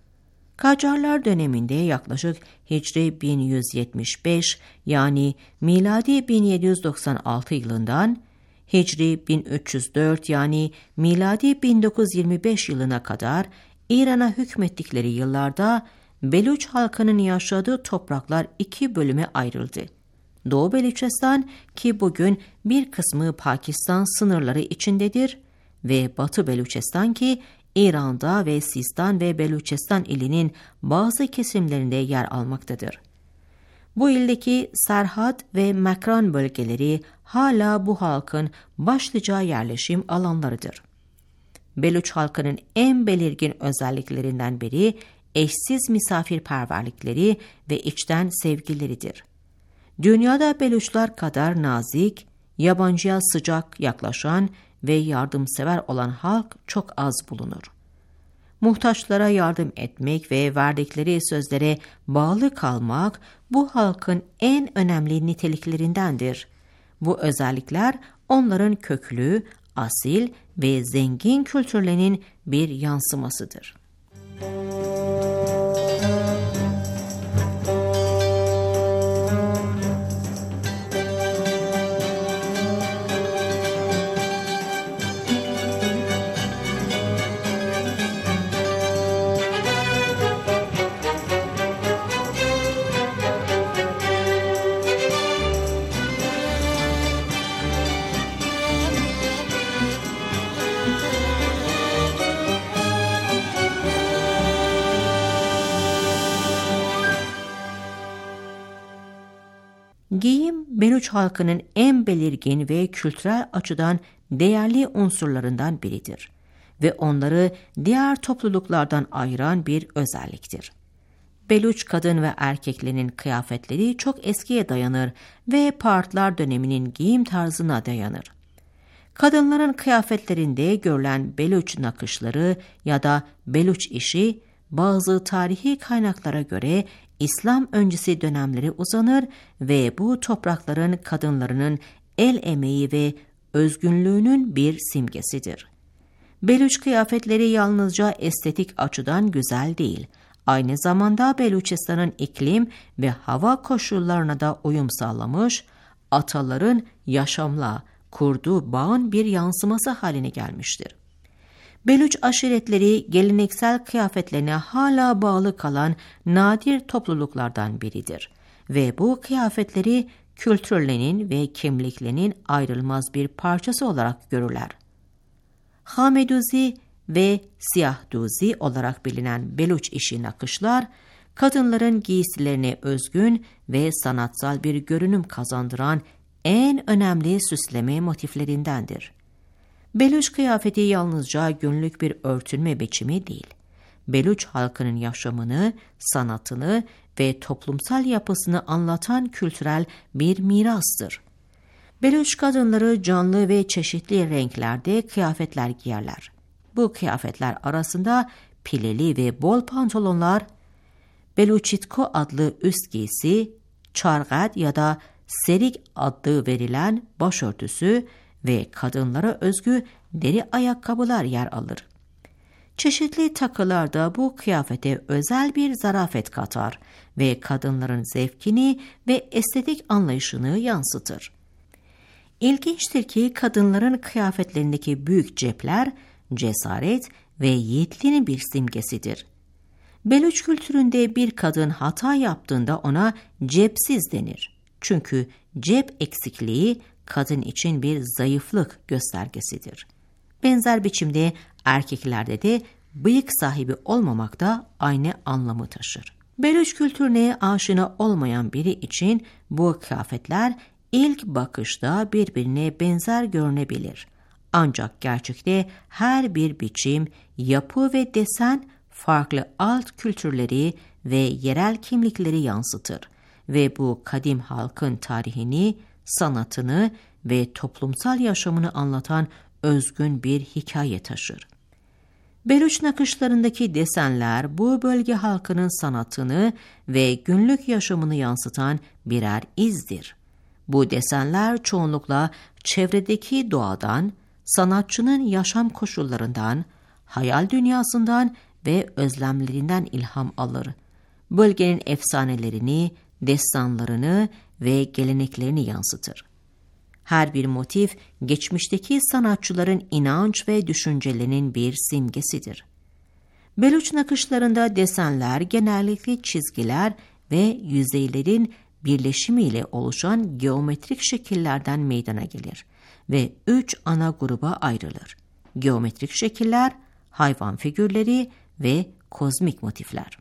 Kacarlar döneminde yaklaşık Hicri bin yüz yetmiş beş yani miladi bin yedi yüz doksan altı yılından Hicri bin üç yüz dört yani miladi bin dokuz yüz yirmi beş yılına kadar İran'a hükmettikleri yıllarda Beluç halkının yaşadığı topraklar iki bölüme ayrıldı. Doğu Beluçistan ki bugün bir kısmı Pakistan sınırları içindedir ve Batı Beluçistan ki İran'da ve Sistan ve Beluçistan ilinin bazı kesimlerinde yer almaktadır. Bu ildeki Serhat ve Mekran bölgeleri hala bu halkın başlıca yerleşim alanlarıdır. Beluç halkının en belirgin özelliklerinden biri eşsiz misafirperverlikleri ve içten sevgileridir. Dünyada Beluçlar kadar nazik, yabancıya sıcak yaklaşan ve yardımsever olan halk çok az bulunur. Muhtaçlara yardım etmek ve verdikleri sözlere bağlı kalmak bu halkın en önemli niteliklerindendir. Bu özellikler onların köklü, asil ve zengin kültürlerinin bir yansımasıdır. Giyim, Beluç halkının en belirgin ve kültürel açıdan değerli unsurlarından biridir ve onları diğer topluluklardan ayıran bir özelliktir. Beluç kadın ve erkeklerinin kıyafetleri çok eskiye dayanır ve Partlar döneminin giyim tarzına dayanır. Kadınların kıyafetlerinde görülen Beluç nakışları ya da Beluç işi bazı tarihi kaynaklara göre İslam öncesi dönemleri uzanır ve bu toprakların kadınlarının el emeği ve özgünlüğünün bir simgesidir. Beluç kıyafetleri yalnızca estetik açıdan güzel değil, aynı zamanda Beluçistan'ın iklim ve hava koşullarına da uyum sağlamış, ataların yaşamla kurduğu bağın bir yansıması haline gelmiştir. Beluç aşiretleri geleneksel kıyafetlerine hala bağlı kalan nadir topluluklardan biridir ve bu kıyafetleri kültürlerinin ve kimliklerinin ayrılmaz bir parçası olarak görürler. Hameduzi ve Siyahduzi olarak bilinen Beluç işi nakışlar, kadınların giysilerine özgün ve sanatsal bir görünüm kazandıran en önemli süsleme motiflerindendir. Beluç kıyafeti yalnızca günlük bir örtünme biçimi değil, Beluç halkının yaşamını, sanatını ve toplumsal yapısını anlatan kültürel bir mirastır. Beluç kadınları canlı ve çeşitli renklerde kıyafetler giyerler. Bu kıyafetler arasında pileli ve bol pantolonlar, Beluçitko adlı üst giysi, çargat ya da serik adı verilen başörtüsü ve kadınlara özgü deri ayakkabılar yer alır. Çeşitli takılar da bu kıyafete özel bir zarafet katar ve kadınların zevkini ve estetik anlayışını yansıtır. İlginçtir ki kadınların kıyafetlerindeki büyük cepler, cesaret ve yiğitliğinin bir simgesidir. Beluç kültüründe bir kadın hata yaptığında ona cepsiz denir. Çünkü cep eksikliği kadın için bir zayıflık göstergesidir. Benzer biçimde erkeklerde de bıyık sahibi olmamak da aynı anlamı taşır. Beluç kültürüne aşina olmayan biri için bu kıyafetler ilk bakışta birbirine benzer görünebilir. Ancak gerçekte her bir biçim, yapı ve desen farklı alt kültürleri ve yerel kimlikleri yansıtır ve bu kadim halkın tarihini, sanatını ve toplumsal yaşamını anlatan özgün bir hikaye taşır. Beluç nakışlarındaki desenler bu bölge halkının sanatını ve günlük yaşamını yansıtan birer izdir. Bu desenler çoğunlukla çevredeki doğadan, sanatçının yaşam koşullarından, hayal dünyasından ve özlemlerinden ilham alır. Bölgenin efsanelerini, destanlarını ve geleneklerini yansıtır. Her bir motif, geçmişteki sanatçıların inanç ve düşüncelerinin bir simgesidir. Beluç nakışlarında desenler genellikle çizgiler ve yüzeylerin birleşimiyle oluşan geometrik şekillerden meydana gelir ve üç ana gruba ayrılır. Geometrik şekiller, hayvan figürleri ve kozmik motifler.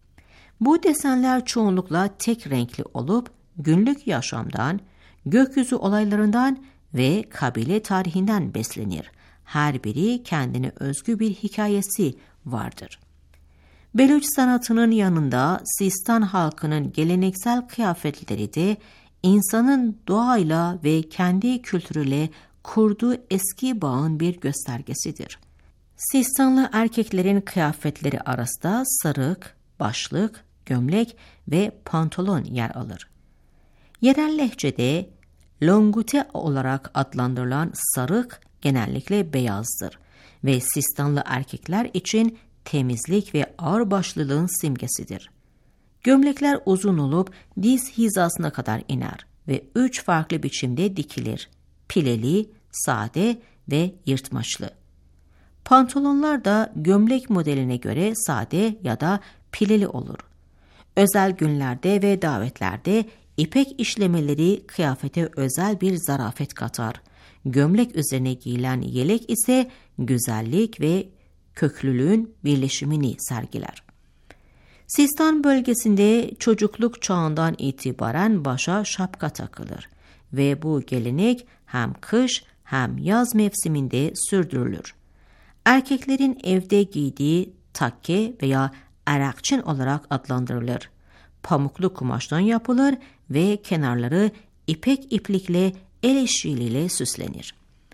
Bu desenler çoğunlukla tek renkli olup günlük yaşamdan, gökyüzü olaylarından ve kabile tarihinden beslenir. Her biri kendine özgü bir hikayesi vardır. Beluç sanatının yanında Sistan halkının geleneksel kıyafetleri de insanın doğayla ve kendi kültürüyle kurduğu eski bağın bir göstergesidir. Sistanlı erkeklerin kıyafetleri arasında sarık, başlık, gömlek ve pantolon yer alır. Yerel lehçede longute olarak adlandırılan sarık genellikle beyazdır ve Sistanlı erkekler için temizlik ve ağırbaşlılığın simgesidir. Gömlekler uzun olup diz hizasına kadar iner ve üç farklı biçimde dikilir: pileli, sade ve yırtmaçlı. Pantolonlar da gömlek modeline göre sade ya da pileli olur. Özel günlerde ve davetlerde ipek işlemeleri kıyafete özel bir zarafet katar. Gömlek üzerine giyilen yelek ise güzellik ve köklülüğün birleşimini sergiler. Sistan bölgesinde çocukluk çağından itibaren başa şapka takılır ve bu gelenek hem kış hem yaz mevsiminde sürdürülür. Erkeklerin evde giydiği takke veya arakçın olarak adlandırılır. Pamuklu kumaştan yapılır ve kenarları ipek iplikle el işçiliğiyle süslenir.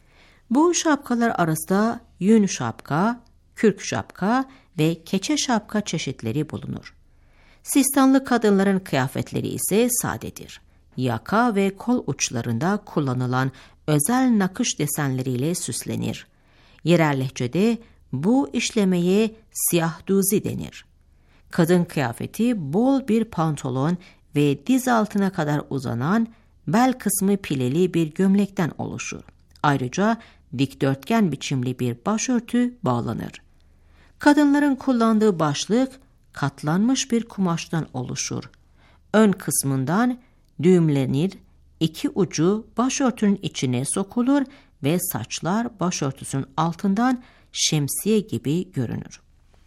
Bu şapkalar arasında yün şapka, kürk şapka ve keçe şapka çeşitleri bulunur. Sistanlı kadınların kıyafetleri ise sadedir. Yaka ve kol uçlarında kullanılan özel nakış desenleriyle süslenir. Yerel lehçede bu işlemeye siyah duzi denir. Kadın kıyafeti bol bir pantolon ve diz altına kadar uzanan bel kısmı pileli bir gömlekten oluşur. Ayrıca dikdörtgen biçimli bir başörtü bağlanır. Kadınların kullandığı başlık katlanmış bir kumaştan oluşur. Ön kısmından düğümlenir, iki ucu başörtünün içine sokulur ve saçlar başörtüsünün altından şemsiye gibi görünür.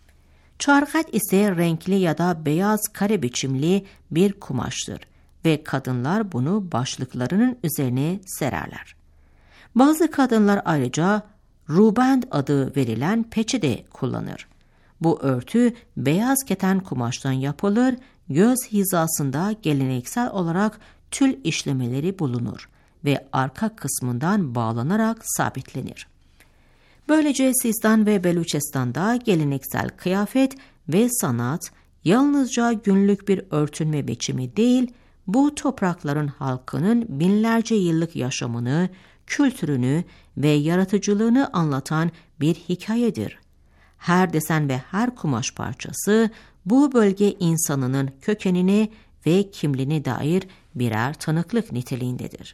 Çarkat ise renkli ya da beyaz kare biçimli bir kumaştır ve kadınlar bunu başlıklarının üzerine sererler. Bazı kadınlar ayrıca ruband adı verilen peçe de kullanır. Bu örtü beyaz keten kumaştan yapılır, göz hizasında geleneksel olarak tül işlemeleri bulunur ve arka kısmından bağlanarak sabitlenir. Böylece Sistan ve Beluçistan'da geleneksel kıyafet ve sanat yalnızca günlük bir örtünme biçimi değil, bu toprakların halkının binlerce yıllık yaşamını, kültürünü ve yaratıcılığını anlatan bir hikayedir. Her desen ve her kumaş parçası bu bölge insanının kökenine ve kimliğine dair birer tanıklık niteliğindedir.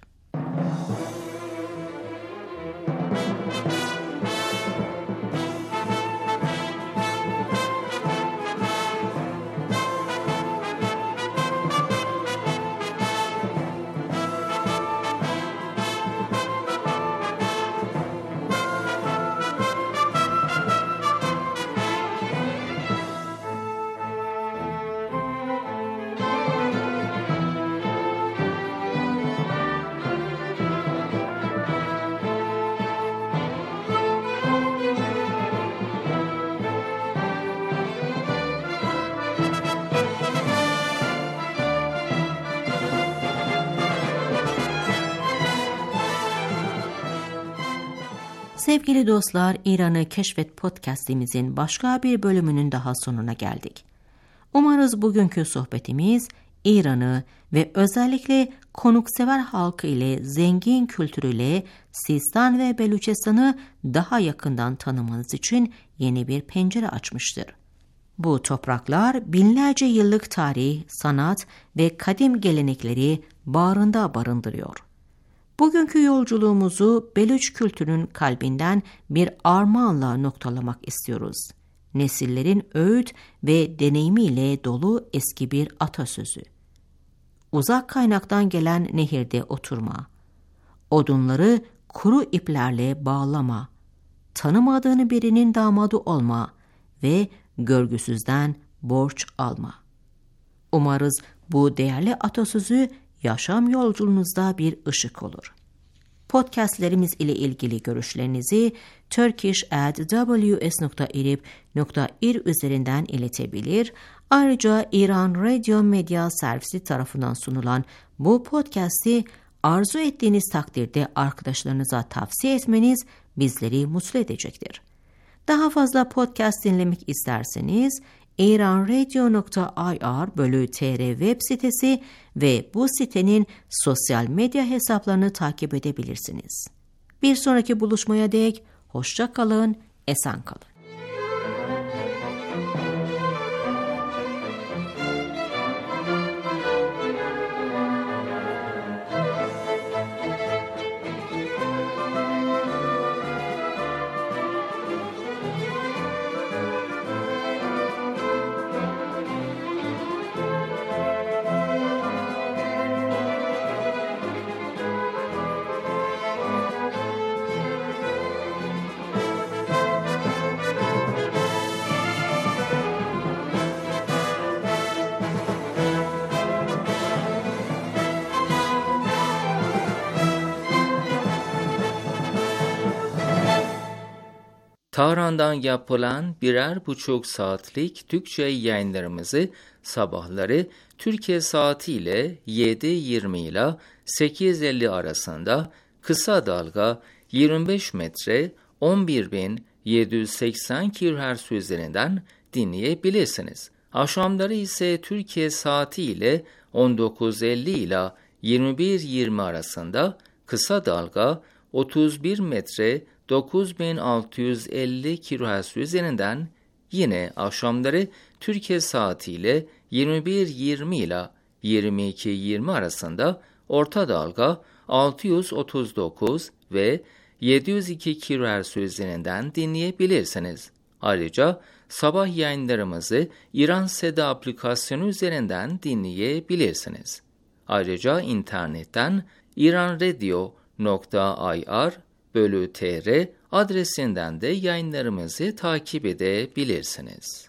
Sevgili dostlar, İran'ı Keşfet podcastimizin başka bir bölümünün daha sonuna geldik. Umarız bugünkü sohbetimiz İran'ı ve özellikle konuksever halkı ile zengin kültürüyle Sistan ve Beluçistan'ı daha yakından tanımanız için yeni bir pencere açmıştır. Bu topraklar binlerce yıllık tarih, sanat ve kadim gelenekleri bağrında barındırıyor. Bugünkü yolculuğumuzu Belüç kültürünün kalbinden bir armağanla noktalamak istiyoruz. Nesillerin öğüt ve deneyimiyle dolu eski bir atasözü. Uzak kaynaktan gelen nehirde oturma. Odunları kuru iplerle bağlama. Tanımadığın birinin damadı olma ve görgüsüzden borç alma. Umarız bu değerli atasözü yaşam yolculuğunuzda bir ışık olur. Podcastlerimiz ile ilgili görüşlerinizi turkish at w s nokta irib nokta ir üzerinden iletebilir. Ayrıca İran Radyo Medya Servisi tarafından sunulan bu podcast'i arzu ettiğiniz takdirde arkadaşlarınıza tavsiye etmeniz bizleri mutlu edecektir. Daha fazla podcast dinlemek isterseniz iranradio nokta i r bölü tr web sitesi ve bu sitenin sosyal medya hesaplarını takip edebilirsiniz. Bir sonraki buluşmaya dek hoşça kalın, esen kalın. Tahran'dan yapılan birer buçuk saatlik Türkçe yayınlarımızı sabahları Türkiye saatiyle yedi yirmi ile sekiz elli arasında kısa dalga yirmi beş metre on bir bin yedi yüz seksen kilohertz üzerinden dinleyebilirsiniz. Akşamları ise Türkiye saatiyle on dokuz elli ile yirmi bir yirmi arasında kısa dalga otuz bir metre dokuz bin altı yüz elli kilohertz üzerinden, yine akşamları Türkiye saatiyle yirmi bir yirmi ile yirmi iki yirmi arasında orta dalga altı yüz otuz dokuz ve yedi yüz iki kilohertz üzerinden dinleyebilirsiniz. Ayrıca sabah yayınlarımızı İran Seda aplikasyonu üzerinden dinleyebilirsiniz. Ayrıca internetten iranradio nokta ir bölü tr adresinden de yayınlarımızı takip edebilirsiniz.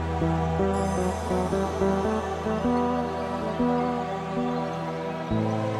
Thank you.